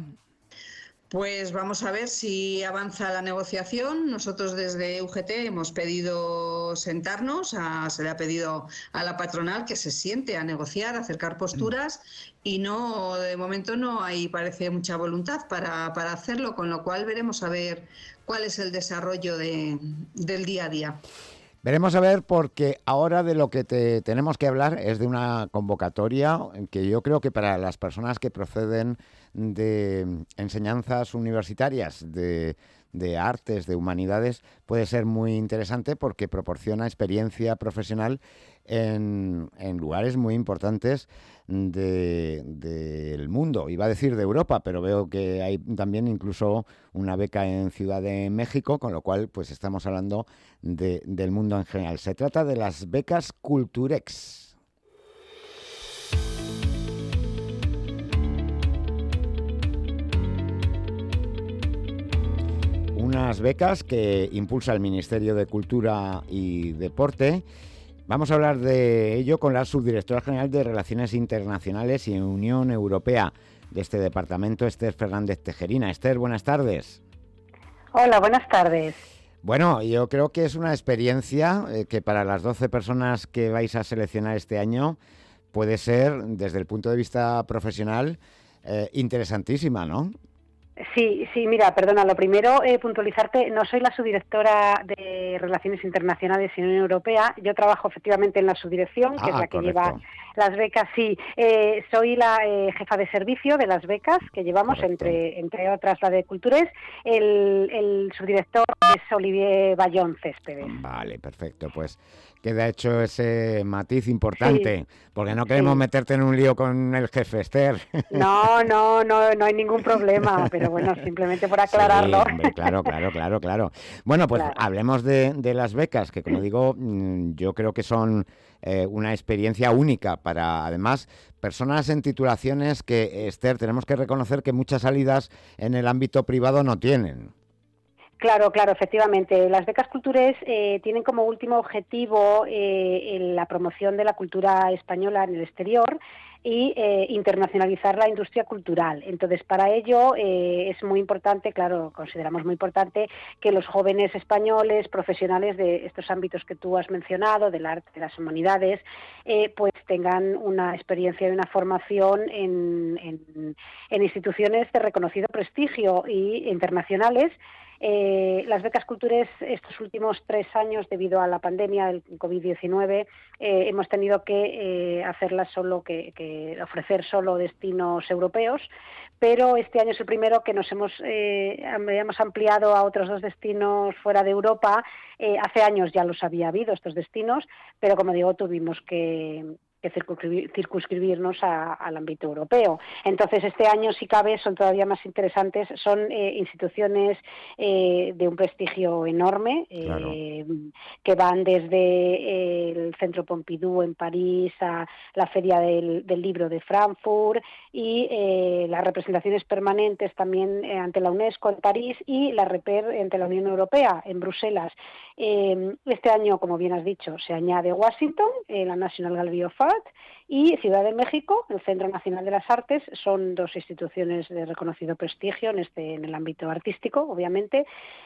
E: Pues vamos a ver si avanza la negociación. Nosotros desde U G T hemos pedido sentarnos, a, se le ha pedido a la patronal que se siente a negociar, a acercar posturas, y no, de momento no hay, parece, mucha voluntad para, para hacerlo, con lo cual veremos a ver cuál es el desarrollo de, del día a día.
B: Veremos a ver, porque ahora de lo que te tenemos que hablar es de una convocatoria que yo creo que para las personas que proceden de enseñanzas universitarias, de, de artes, de humanidades, puede ser muy interesante, porque proporciona experiencia profesional en, en lugares muy importantes de, del mundo. Iba a decir de Europa, pero veo que hay también incluso una beca en Ciudad de México, con lo cual pues estamos hablando de, del mundo en general. Se trata de las becas Culturex. Unas becas que impulsa el Ministerio de Cultura y Deporte. Vamos a hablar de ello con la subdirectora general de Relaciones Internacionales y Unión Europea de este departamento, Esther Fernández Tejerina. Esther, buenas tardes.
P: Hola, buenas tardes.
B: Bueno, yo creo que es una experiencia eh, que para las doce personas que vais a seleccionar este año puede ser, desde el punto de vista profesional, eh, interesantísima, ¿no?
P: Sí, sí, mira, perdona, lo primero, eh, puntualizarte, no soy la subdirectora de Relaciones Internacionales y Unión Europea, yo trabajo efectivamente en la subdirección, que ah, es la que correcto. lleva las becas, sí, eh, soy la eh, jefa de servicio de las becas que llevamos, entre entre otras la de Cultures, el, el subdirector es Olivier Bayón Céspedes.
B: Vale, perfecto, pues queda hecho ese matiz importante, sí, porque no queremos
P: sí.
B: meterte en un lío con el jefe, Esther.
P: No, no, no, no hay ningún problema, pero bueno, simplemente por aclararlo.
B: Sí, hombre, claro, claro, claro, claro. Bueno, pues claro. hablemos de, de las becas, que como digo, yo creo que son eh, una experiencia única para, además, personas en titulaciones que, Esther, tenemos que reconocer que muchas salidas en el ámbito privado no tienen.
P: Claro, claro, efectivamente. Las becas Cultures eh, tienen como último objetivo eh, la promoción de la cultura española en el exterior y eh, internacionalizar la industria cultural. Entonces, para ello eh, es muy importante, claro, consideramos muy importante que los jóvenes españoles, profesionales de estos ámbitos que tú has mencionado, del arte, de las humanidades, eh, pues tengan una experiencia y una formación en, en, en instituciones de reconocido prestigio y internacionales. Eh, las becas Cultures estos últimos tres años, debido a la pandemia del COVID diecinueve, eh, hemos tenido que eh, hacerlas solo, que, que ofrecer solo destinos europeos, pero este año es el primero que nos hemos, eh, hemos ampliado a otros dos destinos fuera de Europa. Eh, hace años ya los había habido estos destinos, pero como digo, tuvimos que que circunscribir, circunscribirnos a, al ámbito europeo. Entonces, este año, si cabe, son todavía más interesantes. Son eh, instituciones eh, de un prestigio enorme, eh, claro. que van desde eh, el Centro Pompidou en París a la Feria del, del Libro de Frankfurt y eh, las representaciones permanentes también eh, ante la UNESCO en París y la REPER ante la Unión Europea en Bruselas. Eh, este año, como bien has dicho, se añade Washington, eh, la National Gallery of Art, y Ciudad de México, el Centro Nacional de las Artes. Son dos instituciones de reconocido prestigio en este en el ámbito artístico, obviamente,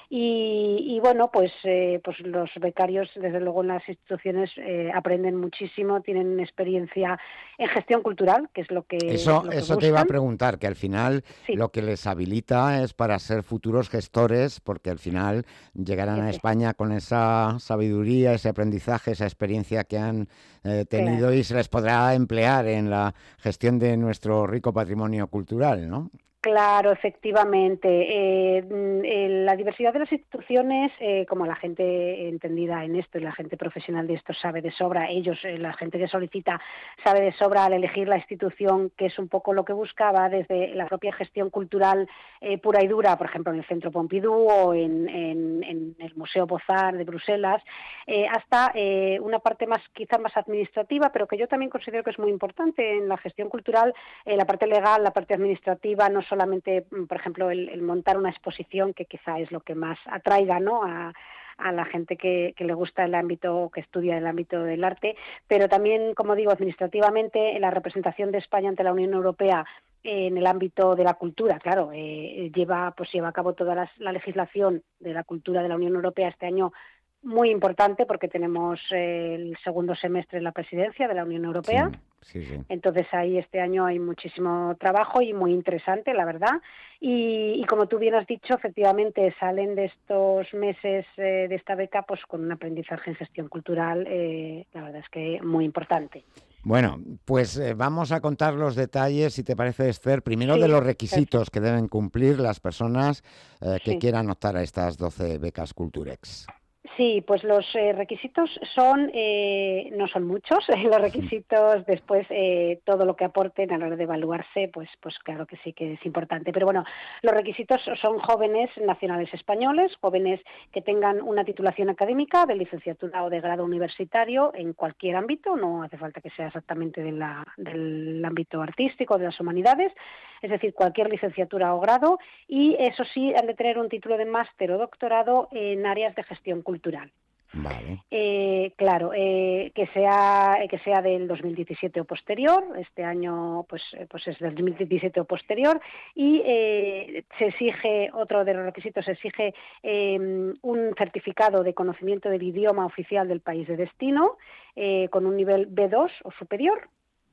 P: y, y bueno, pues eh, pues los becarios, desde luego, en las instituciones eh, aprenden muchísimo, tienen experiencia en gestión cultural, que es lo que
B: eso
P: lo que
B: eso
P: buscan.
B: Te iba a preguntar, que al final sí. lo que les habilita es para ser futuros gestores, porque al final llegarán sí, a España con esa sabiduría, ese aprendizaje, esa experiencia que han eh, tenido, claro. y se les podrá emplear en la gestión de nuestro rico patrimonio cultural, ¿no?
P: Claro, efectivamente. Eh, eh, la diversidad de las instituciones, eh, como la gente entendida en esto y la gente profesional de esto sabe de sobra, ellos, eh, la gente que solicita, sabe de sobra al elegir la institución, que es un poco lo que buscaba desde la propia gestión cultural eh, pura y dura, por ejemplo, en el Centro Pompidou o en, en, en el Museo Beaux-Arts de Bruselas, eh, hasta eh, una parte más, quizá más administrativa, pero que yo también considero que es muy importante en la gestión cultural, eh, la parte legal, la parte administrativa, no solo solamente, por ejemplo, el, el montar una exposición, que quizá es lo que más atraiga, ¿no?, a, a la gente que, que le gusta el ámbito, que estudia el ámbito del arte, pero también, como digo, administrativamente, la representación de España ante la Unión Europea en el ámbito de la cultura, claro, eh, lleva pues lleva a cabo toda la, la legislación de la cultura de la Unión Europea este año, muy importante, porque tenemos eh, el segundo semestre en la presidencia de la Unión Europea.
B: Sí, sí, sí.
P: Entonces ahí este año hay muchísimo trabajo y muy interesante, la verdad. Y, y como tú bien has dicho, efectivamente salen de estos meses eh, de esta beca pues con un aprendizaje en gestión cultural, eh, la verdad es que muy importante.
B: Bueno, pues eh, vamos a contar los detalles, si te parece, Esther, primero
P: Sí,
B: de los requisitos
P: perfecto.
B: que deben cumplir las personas eh, que
P: Sí.
B: quieran optar a estas doce becas Culturex.
P: Sí, pues los eh, requisitos son, eh, no son muchos, los requisitos después, eh, todo lo que aporten a la hora de evaluarse, pues, pues claro que sí que es importante. Pero bueno, los requisitos son jóvenes nacionales españoles, jóvenes que tengan una titulación académica de licenciatura o de grado universitario en cualquier ámbito, no hace falta que sea exactamente de la, del ámbito artístico, de las humanidades, es decir, cualquier licenciatura o grado, y eso sí, han de tener un título de máster o doctorado en áreas de gestión cultural.
B: Vale.
P: Eh, claro, eh, que sea que sea del dos mil diecisiete o posterior. Este año pues pues es del dos mil diecisiete o posterior, y eh, se exige, otro de los requisitos, se exige eh, un certificado de conocimiento del idioma oficial del país de destino, eh, con un nivel B dos o superior.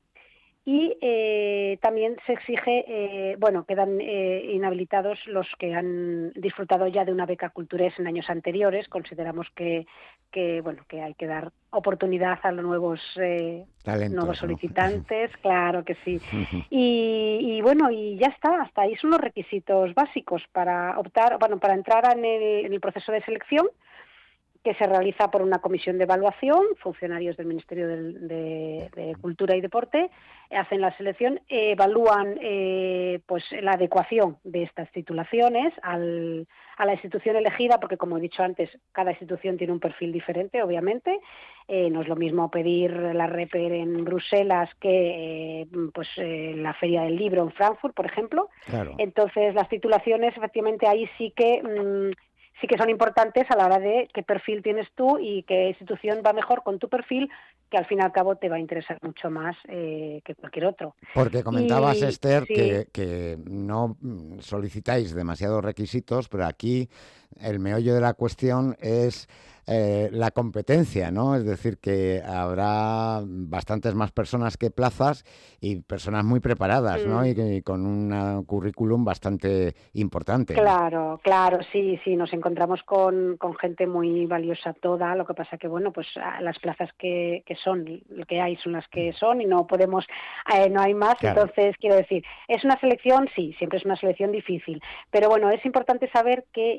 P: Y eh, también se exige, eh, bueno, quedan eh, inhabilitados los que han disfrutado ya de una beca Culturex en años anteriores. Consideramos que, que bueno, que hay que dar oportunidad a los nuevos eh,
B: Talentos,
P: nuevos
B: ¿no?
P: solicitantes, claro que sí. Y, y bueno, y ya está, hasta ahí son los requisitos básicos para optar, bueno, para entrar en el, en el proceso de selección, que se realiza por una comisión de evaluación. Funcionarios del Ministerio de, de, de Cultura y Deporte hacen la selección, eh, evalúan eh, pues la adecuación de estas titulaciones al, a la institución elegida, porque, como he dicho antes, cada institución tiene un perfil diferente, obviamente. Eh, no es lo mismo pedir la REPER en Bruselas que eh, pues eh, la Feria del Libro en Frankfurt, por ejemplo.
B: Claro.
P: Entonces, las titulaciones, efectivamente, ahí sí que... Mmm, sí que son importantes a la hora de qué perfil tienes tú y qué institución va mejor con tu perfil, que al fin y al cabo te va a interesar mucho más eh, que cualquier otro.
B: Porque comentabas,
P: Y,
B: Esther,
P: sí.
B: que, que no solicitáis demasiados requisitos, pero aquí el meollo de la cuestión es eh, la competencia, ¿no? Es decir, que habrá bastantes más personas que plazas y personas muy preparadas, ¿no?
P: Mm.
B: Y, que, y con un currículum bastante importante.
P: Claro, claro, sí, sí, nos encontramos con, con gente muy valiosa toda. Lo que pasa que, bueno, pues las plazas que, que son, lo que hay son las que son y no podemos, eh, no hay más.
B: Claro.
P: Entonces, quiero decir, es una selección, sí, siempre es una selección difícil, pero bueno, es importante saber que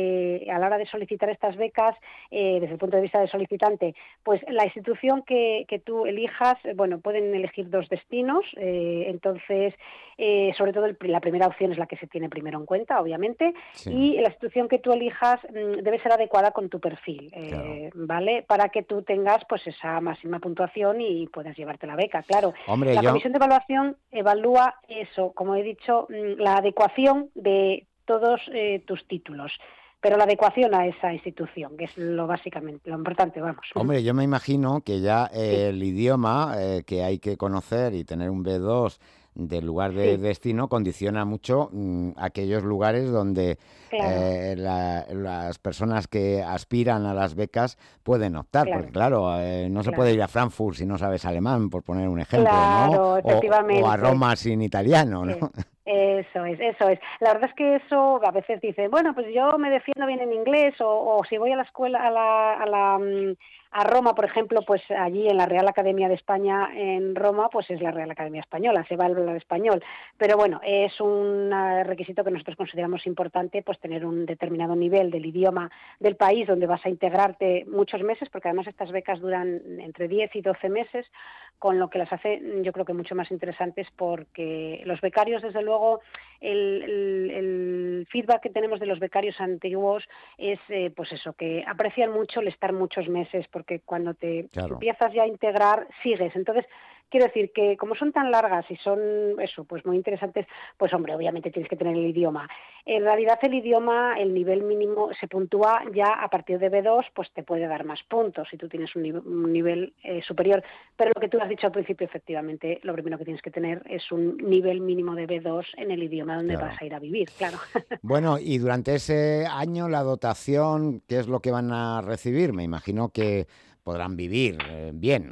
P: eh, a la hora de solicitar estas becas, eh, desde el punto de vista del solicitante, pues la institución que, que tú elijas, bueno, pueden elegir dos destinos, eh, entonces, eh, sobre todo el, la primera opción es la que se tiene primero en cuenta, obviamente, sí. Y la institución que tú elijas mmm, debe ser adecuada con tu perfil, eh, claro. ¿Vale? Para que tú tengas pues esa máxima puntuación y puedas llevarte la beca, claro.
B: Hombre,
P: la
B: yo...
P: comisión de evaluación evalúa eso, como he dicho, la adecuación de todos eh, tus títulos, pero la adecuación a esa institución, que es lo básicamente, lo importante, vamos.
B: Hombre, yo me imagino que ya eh,
P: sí.
B: el idioma eh, que hay que conocer y tener un B dos del lugar de sí. destino condiciona mucho mmm, aquellos lugares donde claro. eh, la, las personas que aspiran a las becas pueden optar, claro. porque claro, eh, no se claro. puede ir a Frankfurt si no sabes alemán, por poner un ejemplo,
P: claro,
B: ¿no?
P: Efectivamente.
B: O, o a Roma sin italiano, ¿no?
P: Sí. Eso es, eso es. La verdad es que eso a veces dicen, bueno, pues yo me defiendo bien en inglés o, o si voy a la escuela, a la, a la a Roma, por ejemplo, pues allí en la Real Academia de España en Roma, pues es la Real Academia Española, se va a hablar español. Pero bueno, es un requisito que nosotros consideramos importante, pues tener un determinado nivel del idioma del país donde vas a integrarte muchos meses, porque además estas becas duran entre diez y doce meses, con lo que las hace yo creo que mucho más interesantes, porque los becarios, desde luego, el, el, el feedback que tenemos de los becarios antiguos es eh, pues eso, que aprecian mucho el estar muchos meses, porque cuando te claro. empiezas ya a integrar, sigues. Entonces, quiero decir que como son tan largas y son eso, pues muy interesantes, pues hombre, obviamente tienes que tener el idioma. En realidad el idioma, el nivel mínimo se puntúa ya a partir de B dos, pues te puede dar más puntos si tú tienes un nivel, un nivel eh, superior. Pero lo que tú has dicho al principio, efectivamente, lo primero que tienes que tener es un nivel mínimo de B dos en el idioma donde claro. vas a ir a vivir, claro.
B: Bueno, y durante ese año la dotación, ¿qué es lo que van a recibir? Me imagino que podrán vivir eh, bien.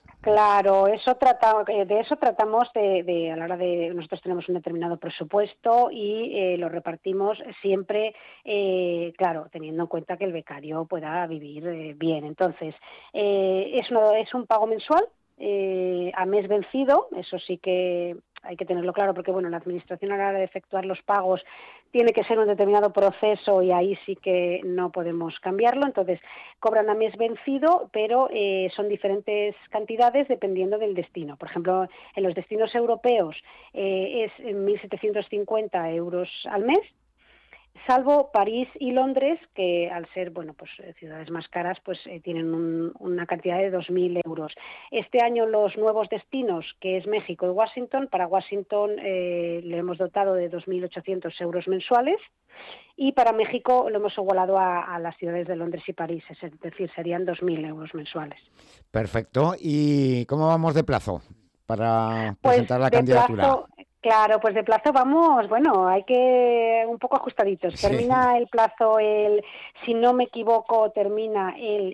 P: Claro, eso trata, de eso tratamos de, de a la hora de nosotros tenemos un determinado presupuesto y eh, lo repartimos siempre, eh, claro, teniendo en cuenta que el becario pueda vivir eh, bien. Entonces, eh, es, una, es un pago mensual eh, a mes vencido, eso sí que hay que tenerlo claro, porque bueno, la administración a la hora de efectuar los pagos tiene que ser un determinado proceso y ahí sí que no podemos cambiarlo. Entonces, cobran a mes vencido, pero eh, son diferentes cantidades dependiendo del destino. Por ejemplo, en los destinos europeos eh, es mil setecientos cincuenta euros al mes, salvo París y Londres, que al ser bueno pues ciudades más caras, pues eh, tienen un, una cantidad de dos mil euros. Este año los nuevos destinos, que es México y Washington, para Washington eh, le hemos dotado de dos mil ochocientos euros mensuales, y para México lo hemos igualado a, a las ciudades de Londres y París, es decir, serían dos mil euros mensuales.
B: Perfecto. ¿Y cómo vamos de plazo para
P: pues
B: presentar la candidatura?
P: Plazo, Claro, pues de plazo vamos, bueno, hay que un poco ajustaditos.
B: Sí.
P: Termina el plazo, el, si no me equivoco, termina el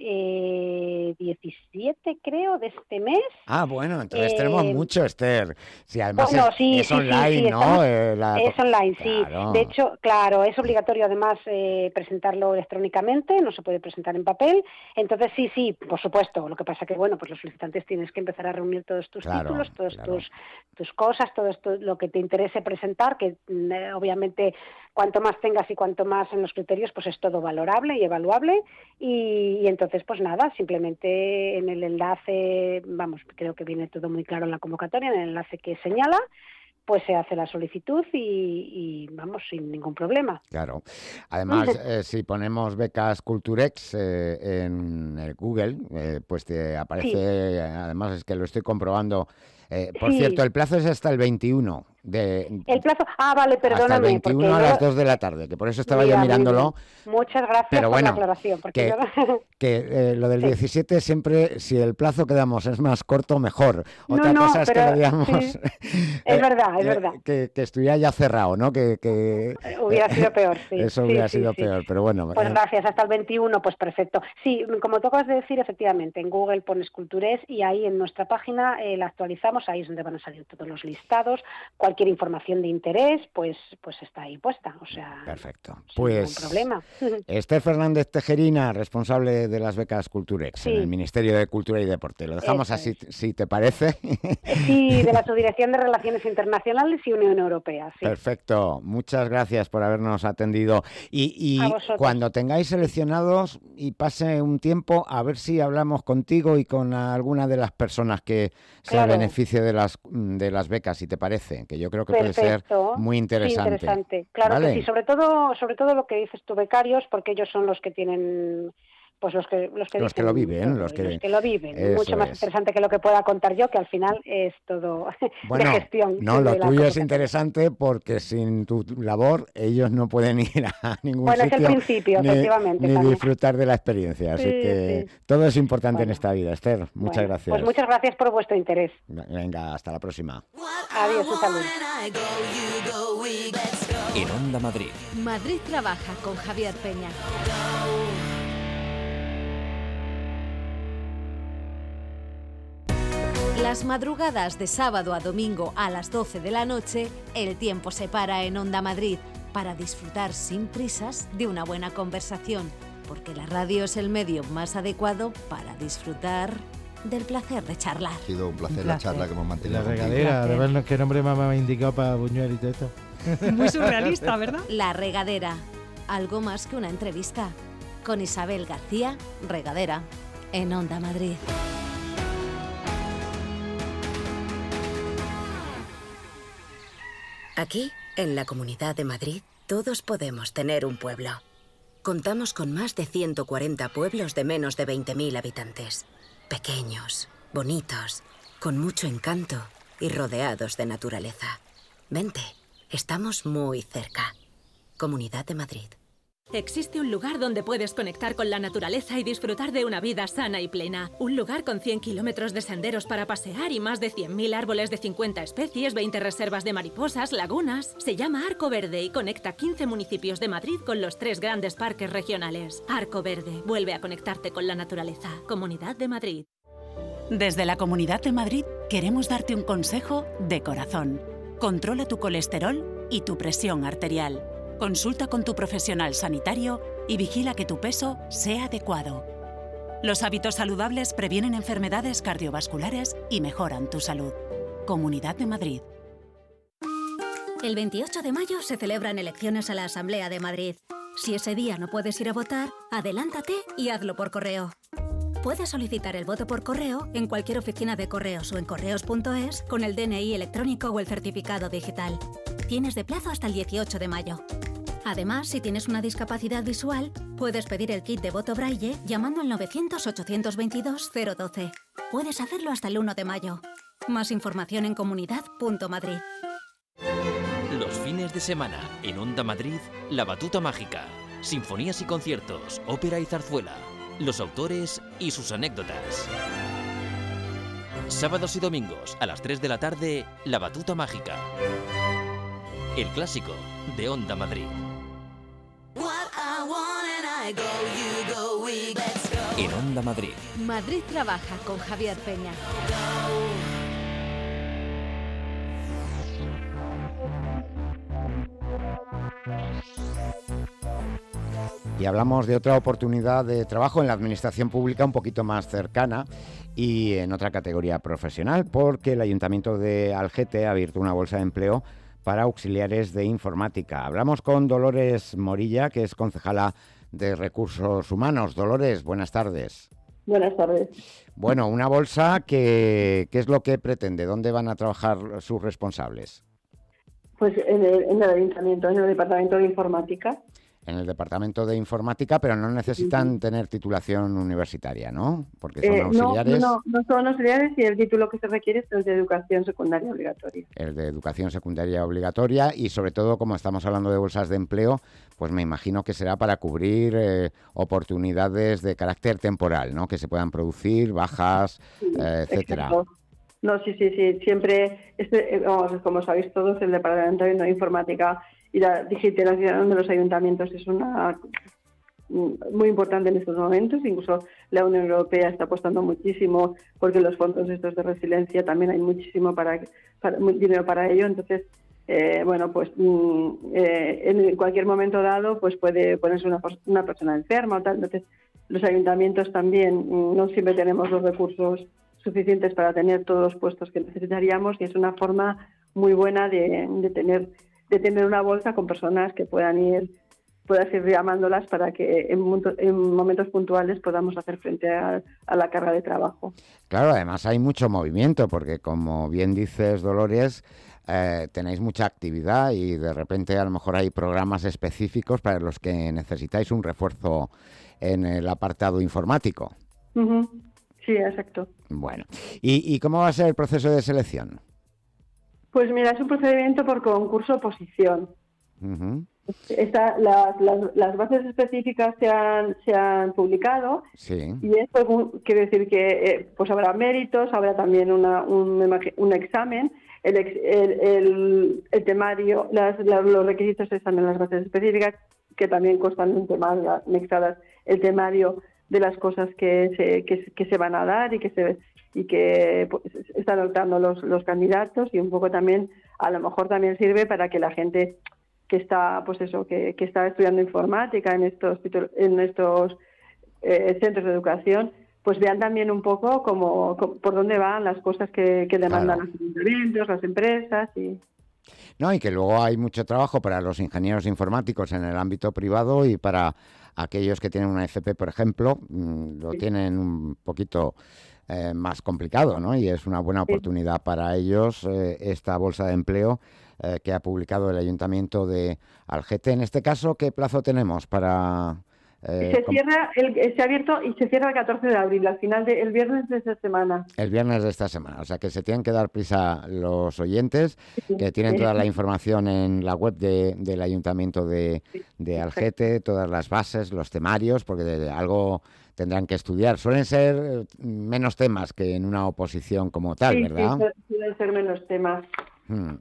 P: eh, diecisiete, creo, de este mes.
B: Ah, bueno, entonces
P: eh,
B: tenemos mucho, Esther. Sí, además
P: bueno,
B: es,
P: sí,
B: es
P: sí,
B: online,
P: sí, sí,
B: ¿no?
P: estamos,
B: Eh, la...
P: Es online, sí.
B: Claro.
P: De hecho, claro, es obligatorio además eh, presentarlo electrónicamente, no se puede presentar en papel. Entonces, sí, sí, por supuesto. Lo que pasa que, bueno, pues los solicitantes tienes que empezar a reunir todos tus
B: Claro,
P: títulos, todas
B: claro.
P: tus, tus cosas, todo esto, lo que te interese presentar. que eh, obviamente cuanto más tengas y cuanto más en los criterios, pues es todo valorable y evaluable, y, y entonces pues nada, simplemente en el enlace, vamos, creo que viene todo muy claro en la convocatoria, en el enlace que señala, pues se hace la solicitud y, y vamos, sin ningún problema.
B: Claro. Además, eh, si ponemos becas Culturex eh, en el Google, eh, pues te aparece, sí. Además es que lo estoy comprobando. Eh, por
P: sí.
B: cierto, el plazo es hasta el veintiuno. De,
P: el plazo, ah, vale, perdóname.
B: Hasta el veintiuno
P: porque
B: a
P: yo...
B: las dos de la tarde, que por eso estaba
P: Mira,
B: yo mirándolo.
P: Muchas gracias
B: pero
P: por
B: bueno,
P: la aclaración. Porque
B: que,
P: yo...
B: que eh, lo del sí. diecisiete siempre, si el plazo que damos es más corto, mejor. Otra
P: no, no,
B: cosa es
P: pero,
B: que lo digamos...
P: Sí. Es verdad, es
B: eh,
P: verdad.
B: Que, que estuviera ya cerrado, ¿no? Que, que
P: Hubiera sido peor, sí.
B: Eso
P: sí,
B: hubiera
P: sí,
B: sido
P: sí.
B: peor, pero bueno.
P: Pues
B: eh...
P: gracias, hasta el veintiuno, pues perfecto. Sí, como tú acabas de decir, efectivamente, en Google pones Cultures y ahí en nuestra página eh, la actualizamos. publicamos, ahí es donde van a salir todos los listados, cualquier información de interés, pues, pues está ahí puesta, o sea,
B: perfecto.
P: Sin
B: Pues
P: ningún problema.
B: Esther Fernández Tejerina, responsable de las becas Culturex
P: Sí.
B: en el Ministerio de Cultura y Deporte. Lo dejamos
P: Eso
B: así, si te parece.
P: Sí, de la Subdirección de Relaciones Internacionales y Unión Europea, sí.
B: Perfecto, muchas gracias por habernos atendido. Y, y
P: A vosotros.
B: cuando tengáis seleccionados y pase un tiempo, a ver si hablamos contigo y con alguna de las personas que sea
P: Claro.
B: beneficio de las de las becas, si te parece, que yo creo que puede ser
P: Perfecto.
B: muy interesante.
P: Sí, interesante. Claro
B: ¿Vale?
P: que sí, sobre todo, sobre todo lo que dices tú, becarios, porque ellos son los que tienen, pues los que los que,
B: Los que
P: dicen
B: lo viven,
P: todo,
B: los que-
P: los que lo viven.
B: eso
P: Mucho más
B: es.
P: interesante que lo que pueda contar yo, que al final es todo
B: Bueno,
P: de gestión.
B: no, lo
P: de la
B: tuyo es
P: convocatoria.
B: interesante porque sin tu labor ellos no pueden ir a ningún
P: Bueno, es el
B: sitio
P: principio,
B: ni,
P: efectivamente,
B: ni
P: también.
B: disfrutar de la experiencia. Así
P: Sí,
B: que
P: sí.
B: todo es importante en esta vida, Esther. Muchas
P: Bueno,
B: gracias.
P: Pues muchas gracias por vuestro interés.
B: Venga, hasta la próxima.
P: Adiós, un saludo.
A: En Onda Madrid.
F: Madrid trabaja con Javier Peña. Las madrugadas de sábado a domingo a las doce de la noche, el tiempo se para en Onda Madrid para disfrutar sin prisas de una buena conversación, porque la radio es el medio más adecuado para disfrutar del placer de charlar.
R: Ha sido un placer,
F: Un
R: la
F: placer.
R: charla que hemos mantenido.
S: La
R: contigo.
S: regadera, de vernos qué nombre más me ha indicado para Buñuel y todo esto.
F: Muy surrealista, ¿verdad? La Regadera, algo más que una entrevista, con Isabel García, Regadera, en Onda Madrid.
T: Aquí, en la Comunidad de Madrid, todos podemos tener un pueblo. Contamos con más de ciento cuarenta pueblos de menos de veinte mil habitantes. Pequeños, bonitos, con mucho encanto y rodeados de naturaleza. Vente, estamos muy cerca. Comunidad de Madrid.
U: Existe un lugar donde puedes conectar con la naturaleza y disfrutar de una vida sana y plena. Un lugar con cien kilómetros de senderos para pasear y más de cien mil árboles de cincuenta especies, veinte reservas de mariposas, lagunas. Se llama Arco Verde y conecta quince municipios de Madrid con los tres grandes parques regionales. Arco Verde, vuelve a conectarte con la naturaleza. Comunidad de Madrid.
H: Desde la Comunidad de Madrid queremos darte un consejo de corazón. Controla tu colesterol y tu presión arterial. Consulta con tu profesional sanitario y vigila que tu peso sea adecuado. Los hábitos saludables previenen enfermedades cardiovasculares y mejoran tu salud. Comunidad de Madrid.
V: El veintiocho de mayo se celebran elecciones a la Asamblea de Madrid. Si ese día no puedes ir a votar, adelántate y hazlo por correo. Puedes solicitar el voto por correo en cualquier oficina de correos o en correos punto es con el D N I electrónico o el certificado digital. Tienes de plazo hasta el dieciocho de mayo. Además, si tienes una discapacidad visual, puedes pedir el kit de voto Braille llamando al novecientos, ochocientos veintidós, cero doce. Puedes hacerlo hasta el uno de mayo. Más información en comunidad punto madrid.
A: Los fines de semana, en Onda Madrid, La Batuta Mágica. Sinfonías y conciertos, ópera y zarzuela. Los autores y sus anécdotas. Sábados y domingos, a las tres de la tarde, La Batuta Mágica. El clásico de Onda Madrid. En Onda Madrid.
F: Madrid trabaja con Javier Peña.
B: Y hablamos de otra oportunidad de trabajo en la administración pública un poquito más cercana y en otra categoría profesional, porque el Ayuntamiento de Algete ha abierto una bolsa de empleo para auxiliares de informática. Hablamos con Dolores Morilla, que es concejala de Recursos Humanos. Dolores, buenas tardes.
W: Buenas tardes.
B: Bueno, una bolsa que, ¿qué es lo que pretende? ¿Dónde van a trabajar sus responsables?
W: Pues en el, en el Ayuntamiento, en el Departamento de Informática.
B: En el Departamento de Informática, pero no necesitan tener titulación universitaria, ¿no? Porque son
W: Eh,
B: auxiliares.
W: no, no, no son auxiliares y el título que se requiere es el de educación secundaria obligatoria.
B: El de educación secundaria obligatoria y sobre todo, como estamos hablando de bolsas de empleo, pues me imagino que será para cubrir eh, oportunidades de carácter temporal, ¿no? Que se puedan producir, bajas, eh, etcétera.
W: Exacto. No, sí, sí, sí. Siempre, este, eh, vamos, como sabéis todos, el Departamento de Informática y la digitalización de los ayuntamientos es una muy importante en estos momentos. Incluso la Unión Europea está apostando muchísimo porque los fondos estos de resiliencia también hay muchísimo para, para dinero para ello. Entonces, eh, bueno, pues eh, en cualquier momento dado pues puede ponerse una, una persona enferma o tal. Entonces, los ayuntamientos también no siempre tenemos los recursos suficientes para tener todos los puestos que necesitaríamos, y es una forma muy buena de, de tener de tener una bolsa con personas que puedan ir puedas ir llamándolas para que en, en momentos puntuales podamos hacer frente a, a la carga de trabajo.
B: Claro, además hay mucho movimiento porque, como bien dices, Dolores, eh, tenéis mucha actividad y de repente a lo mejor hay programas específicos para los que necesitáis un refuerzo en el apartado informático.
W: Uh-huh. Sí, exacto.
B: Bueno, ¿y, ¿y cómo va a ser el proceso de selección?
W: Pues mira, es un procedimiento por concurso-oposición.
B: Uh-huh.
W: Esta, las, las, las bases específicas se han, se han publicado,
B: sí.
W: Y esto quiere decir que eh, pues habrá méritos, habrá también una, un, un examen, el, ex, el, el, el temario, las, las, los requisitos están en las bases específicas, que también constan en temario, anexadas el temario de las cosas que se, que, que se van a dar y que se y que pues, están adoptando los, los candidatos, y un poco también, a lo mejor también sirve para que la gente que está, pues eso, que, que está estudiando informática en estos en estos eh, centros de educación, pues vean también un poco cómo, cómo por dónde van las cosas que, que demandan claro. los ayuntamientos, las empresas y...
B: No, y que luego hay mucho trabajo para los ingenieros informáticos en el ámbito privado, y para aquellos que tienen una F P, por ejemplo, lo sí. tienen un poquito eh, más complicado, ¿no? Y es una buena oportunidad sí. para ellos eh, esta bolsa de empleo eh, que ha publicado el Ayuntamiento de Algete. En este caso, ¿qué plazo tenemos para...?
W: Eh, se cierra, el, se ha abierto y se cierra el catorce de abril, al final del de, viernes de esta semana.
B: El viernes de esta semana, o sea que se tienen que dar prisa los oyentes, sí, que tienen sí. toda la información en la web de, del Ayuntamiento de, de Algete, todas las bases, los temarios, porque de, algo tendrán que estudiar. Suelen ser menos temas que en una oposición como tal,
W: sí,
B: ¿verdad?
W: Sí, suelen ser menos temas.
B: Hmm.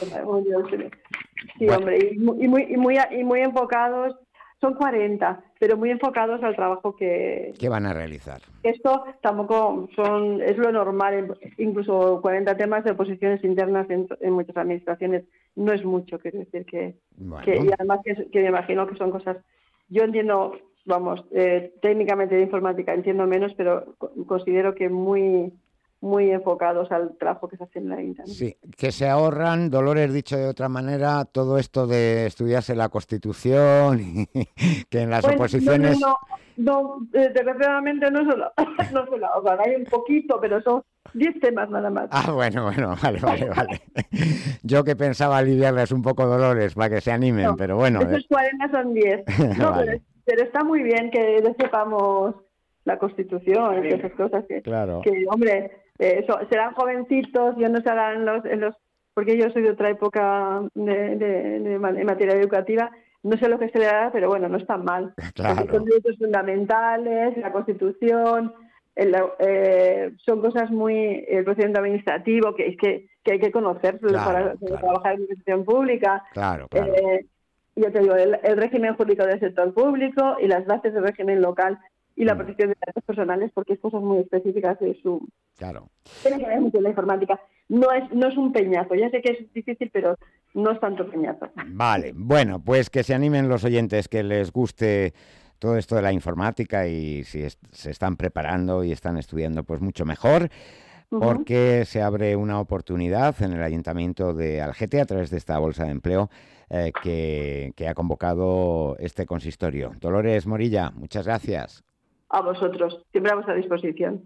W: Sí, bueno. hombre, y muy, y, muy, y, muy, y muy enfocados. Son cuarenta, pero muy enfocados al trabajo que...
B: ¿Qué van a realizar?
W: Esto tampoco son es lo normal, incluso cuarenta temas de oposiciones internas en, en muchas administraciones no es mucho, quiero decir que... Bueno. que y además que, que me imagino que son cosas... Yo entiendo, vamos, eh, técnicamente de informática entiendo menos, pero considero que muy... muy enfocados al trabajo que se hace en la Internet.
B: Sí, que se ahorran, Dolores, dicho de otra manera, todo esto de estudiarse la Constitución y que en las pues, oposiciones...
W: No, no, no, desgraciadamente no solo, no solo ahorran, hay un poquito, pero son diez temas nada más.
B: Ah, bueno, bueno, vale, vale, vale. Yo que pensaba aliviarles un poco, Dolores, para que se animen, no, pero bueno...
W: Esos
B: eh...
W: cuarenta son diez. No, vale. pero, pero está muy bien que sepamos la Constitución y esas cosas que,
B: claro.
W: que hombre... Eh, so, serán jovencitos, yo no serán los, los, porque yo soy de otra época de, de, de, de materia educativa, no sé lo que se le da, pero bueno, no es tan mal.
B: Claro.
W: Son derechos fundamentales, la Constitución, el, eh, son cosas muy, el procedimiento administrativo, que es que, que hay que conocerlo claro, para, para claro. trabajar en administración pública.
B: Claro, claro.
W: Eh, yo te digo, el, el régimen jurídico del sector público y las bases del régimen local y la protección de datos personales, porque es cosas muy específicas de su...
B: Claro.
W: Tiene que ver mucho la informática. No es no es un peñazo. Ya sé que es difícil, pero no es tanto peñazo.
B: Vale. Bueno, pues que se animen los oyentes, que les guste todo esto de la informática, y si es, se están preparando y están estudiando, pues mucho mejor, uh-huh. porque se abre una oportunidad en el Ayuntamiento de Algete a través de esta bolsa de empleo eh, que, que ha convocado este consistorio. Dolores Morilla, muchas gracias.
W: A vosotros, siempre a vuestra disposición.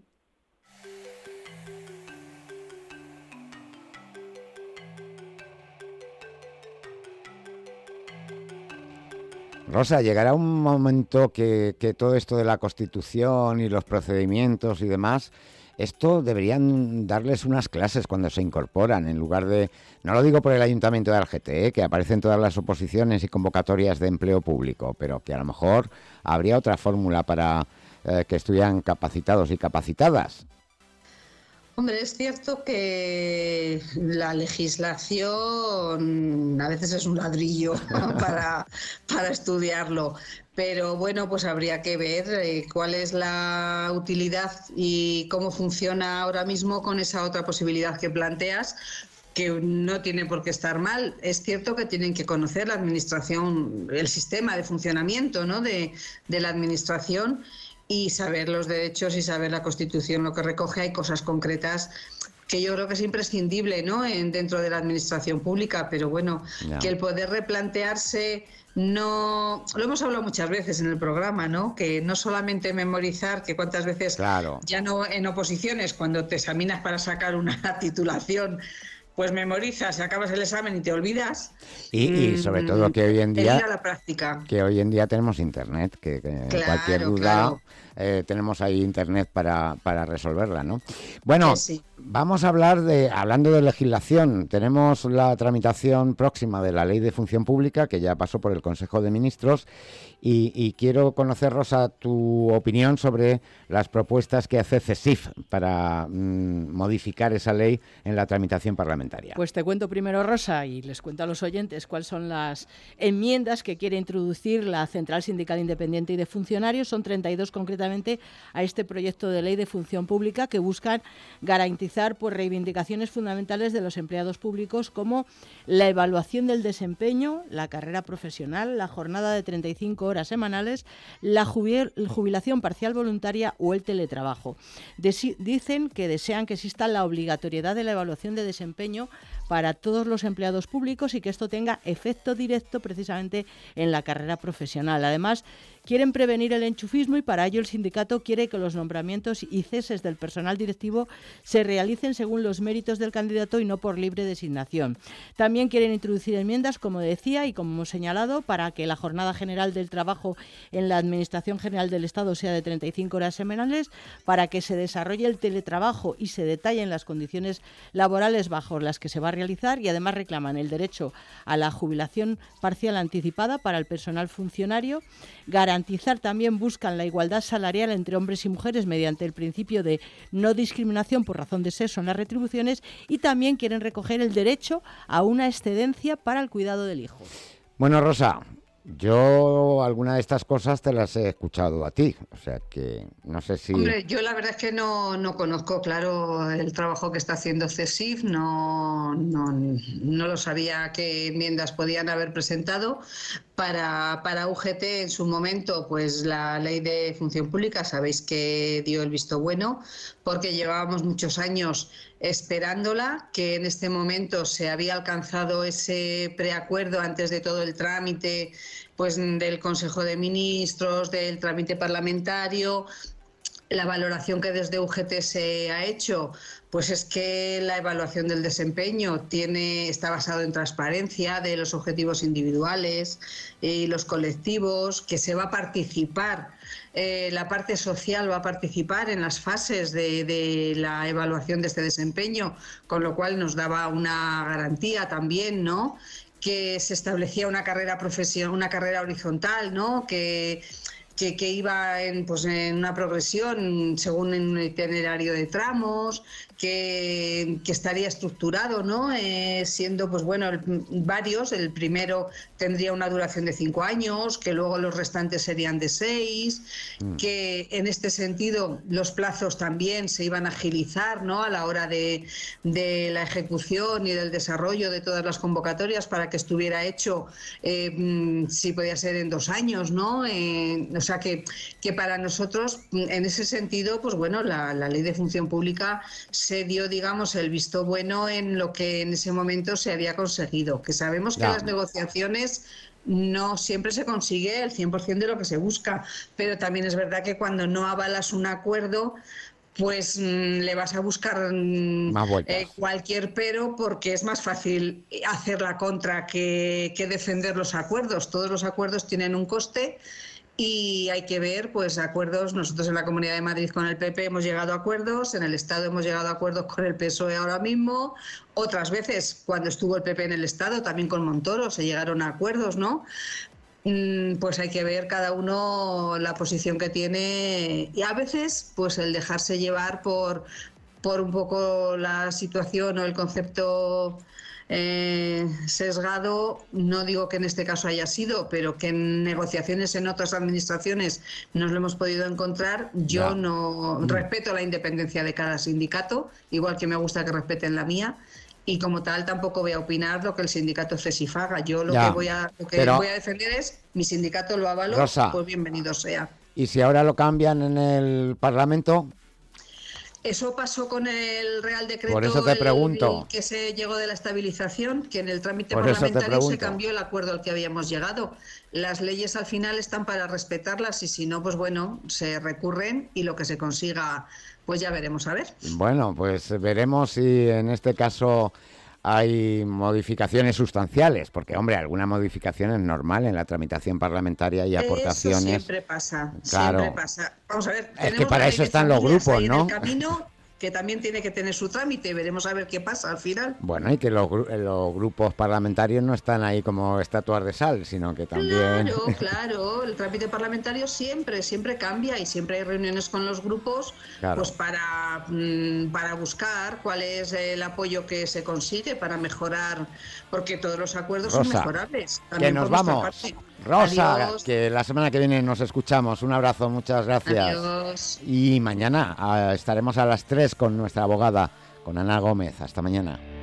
B: Rosa, llegará un momento que, que todo esto de la Constitución y los procedimientos y demás, esto deberían darles unas clases cuando se incorporan, en lugar de, no lo digo por el Ayuntamiento de Algete, ¿eh? que aparecen todas las oposiciones y convocatorias de empleo público, pero que a lo mejor habría otra fórmula para eh, que estuvieran capacitados y capacitadas.
E: Hombre, es cierto que la legislación a veces es un ladrillo para, para estudiarlo, pero bueno, pues habría que ver eh, cuál es la utilidad y cómo funciona ahora mismo con esa otra posibilidad que planteas, que no tiene por qué estar mal. Es cierto que tienen que conocer la administración, el sistema de funcionamiento, ¿no?, de, de la administración, y saber los derechos y saber la Constitución lo que recoge. Hay cosas concretas que yo creo que es imprescindible, ¿no?, en, dentro de la administración pública, pero bueno,
B: Ya.
E: que el poder replantearse, no, lo hemos hablado muchas veces en el programa, ¿no?, que no solamente memorizar, que cuántas veces,
B: Claro.
E: ya no en oposiciones, cuando te examinas para sacar una titulación, pues memorizas y acabas el examen y te olvidas.
B: Y, y sobre todo que hoy en
E: El
B: día
E: ir a la práctica.
B: que hoy en día tenemos internet, que, que
E: Claro,
B: cualquier duda
E: claro.
B: eh, tenemos ahí internet para, para resolverla, ¿no? Bueno,
E: Que sí.
B: vamos a hablar de, hablando de legislación, tenemos la tramitación próxima de la Ley de Función Pública, que ya pasó por el Consejo de Ministros, y, y quiero conocer, Rosa, tu opinión sobre las propuestas que hace CESIF para mm, modificar esa ley en la tramitación parlamentaria.
D: Pues te cuento primero, Rosa, y les cuento a los oyentes cuáles son las enmiendas que quiere introducir la Central Sindical Independiente y de Funcionarios. Son treinta y dos concretamente a este proyecto de ley de función pública, que buscan garantizar pues, reivindicaciones fundamentales de los empleados públicos, como la evaluación del desempeño, la carrera profesional, la jornada de treinta y cinco horas semanales, la jubil- jubilación parcial voluntaria o el teletrabajo. Desi- dicen que desean que exista la obligatoriedad de la evaluación de desempeño para todos los empleados públicos y que esto tenga efecto directo precisamente en la carrera profesional. Además, quieren prevenir el enchufismo y para ello el sindicato quiere que los nombramientos y ceses del personal directivo se realicen según los méritos del candidato y no por libre designación. También quieren introducir enmiendas, como decía y como hemos señalado, para que la jornada general del trabajo en la Administración General del Estado sea de treinta y cinco horas semanales, para que se desarrolle el teletrabajo y se detallen las condiciones laborales bajo las que se va a realizar, y además reclaman el derecho a la jubilación parcial anticipada para el personal funcionario. Garantizar también buscan la igualdad salarial entre hombres y mujeres mediante el principio de no discriminación por razón de sexo en las retribuciones, y también quieren recoger el derecho a una excedencia para el cuidado del hijo.
B: Bueno, Rosa, yo alguna de estas cosas te las he escuchado a ti, o sea que no sé si...
E: Hombre, yo la verdad es que no, no conozco, claro, el trabajo que está haciendo CESIF, no, no, no lo sabía qué enmiendas podían haber presentado. Para, para U G T en su momento, pues la Ley de Función Pública, sabéis que dio el visto bueno, porque llevábamos muchos años esperándola, que en este momento se había alcanzado ese preacuerdo antes de todo el trámite pues del Consejo de Ministros, del trámite parlamentario. La valoración que desde U G T se ha hecho, pues es que la evaluación del desempeño tiene, está basado en transparencia de los objetivos individuales y los colectivos, que se va a participar, eh, la parte social va a participar en las fases de, de la evaluación de este desempeño, con lo cual nos daba una garantía también, ¿no?, que se establecía una carrera profesional, una carrera horizontal, ¿no?, que Que, que iba en, pues, en una progresión según en un itinerario de tramos, que, que estaría estructurado, ¿no? Eh, siendo, pues bueno, el, varios. El primero tendría una duración de cinco años, que luego los restantes serían de seis, mm. que en este sentido los plazos también se iban a agilizar, ¿no?, a la hora de, de la ejecución y del desarrollo de todas las convocatorias, para que estuviera hecho, eh, si podía ser en dos años, ¿no? Eh, o sea que, que para nosotros, en ese sentido, pues bueno, la, la Ley de Función Pública se dio, digamos, el visto bueno en lo que en ese momento se había conseguido, que sabemos que ya. Las negociaciones no siempre se consigue el cien por ciento de lo que se busca, pero también es verdad que cuando no avalas un acuerdo, pues mmm, le vas a buscar mmm, eh, cualquier pero, porque es más fácil hacer la contra que, que defender los acuerdos. Todos los acuerdos tienen un coste y hay que ver, pues, acuerdos. Nosotros en la Comunidad de Madrid con el P P hemos llegado a acuerdos, en el Estado hemos llegado a acuerdos con el P S O E ahora mismo, otras veces cuando estuvo el P P en el Estado, también con Montoro, se llegaron a acuerdos, ¿no? Pues hay que ver cada uno la posición que tiene, y a veces pues el dejarse llevar por, por un poco la situación o el concepto eh, sesgado, no digo que en este caso haya sido, pero que en negociaciones en otras administraciones nos lo hemos podido encontrar. Yo
B: Ya.
E: no
B: Mm.
E: respeto la independencia de cada sindicato, igual que me gusta que respeten la mía. Y como tal tampoco voy a opinar lo que el sindicato Fesifaga. Yo lo
B: Ya,
E: que voy a lo que
B: pero-
E: voy a defender es mi sindicato lo avaló,
B: Rosa.
E: pues bienvenido sea.
B: Y si ahora lo cambian en el Parlamento,
E: Eso pasó con el Real Decreto
B: Por eso te
E: el-
B: pregunto.
E: el que se llegó de la estabilización, que en el trámite
B: Por eso te
E: parlamentario se
B: pregunto.
E: cambió el acuerdo al que habíamos llegado. Las leyes al final están para respetarlas y si no, pues bueno, se recurren y lo que se consiga, pues ya veremos a ver.
B: bueno, pues veremos si en este caso hay modificaciones sustanciales, porque, hombre, alguna modificación es normal en la tramitación parlamentaria y aportaciones.
E: Eso siempre pasa,
B: Claro.
E: siempre pasa. Vamos a ver,
B: Es que
E: tenemos
B: para
E: la ley
B: eso
E: de
B: están los
E: familias
B: grupos,
E: ahí en
B: ¿no?
E: el camino, que también tiene que tener su trámite, veremos a ver qué pasa al final.
B: Bueno, y que los, gru- los grupos parlamentarios no están ahí como estatuas de sal, sino que también...
E: Claro, claro, el trámite parlamentario siempre, siempre cambia y siempre hay reuniones con los grupos
B: Claro.
E: pues para, mm, para buscar cuál es el apoyo que se consigue para mejorar, porque todos los acuerdos son
B: Rosa,
E: mejorables.
B: que
E: también
B: nos
E: por nuestra
B: vamos.
E: parte.
B: Rosa,
E: Adiós.
B: que la semana que viene nos escuchamos. Un abrazo, muchas gracias.
E: Adiós.
B: Y mañana ah, estaremos a las tres con nuestra abogada, con Ana Gómez. Hasta mañana.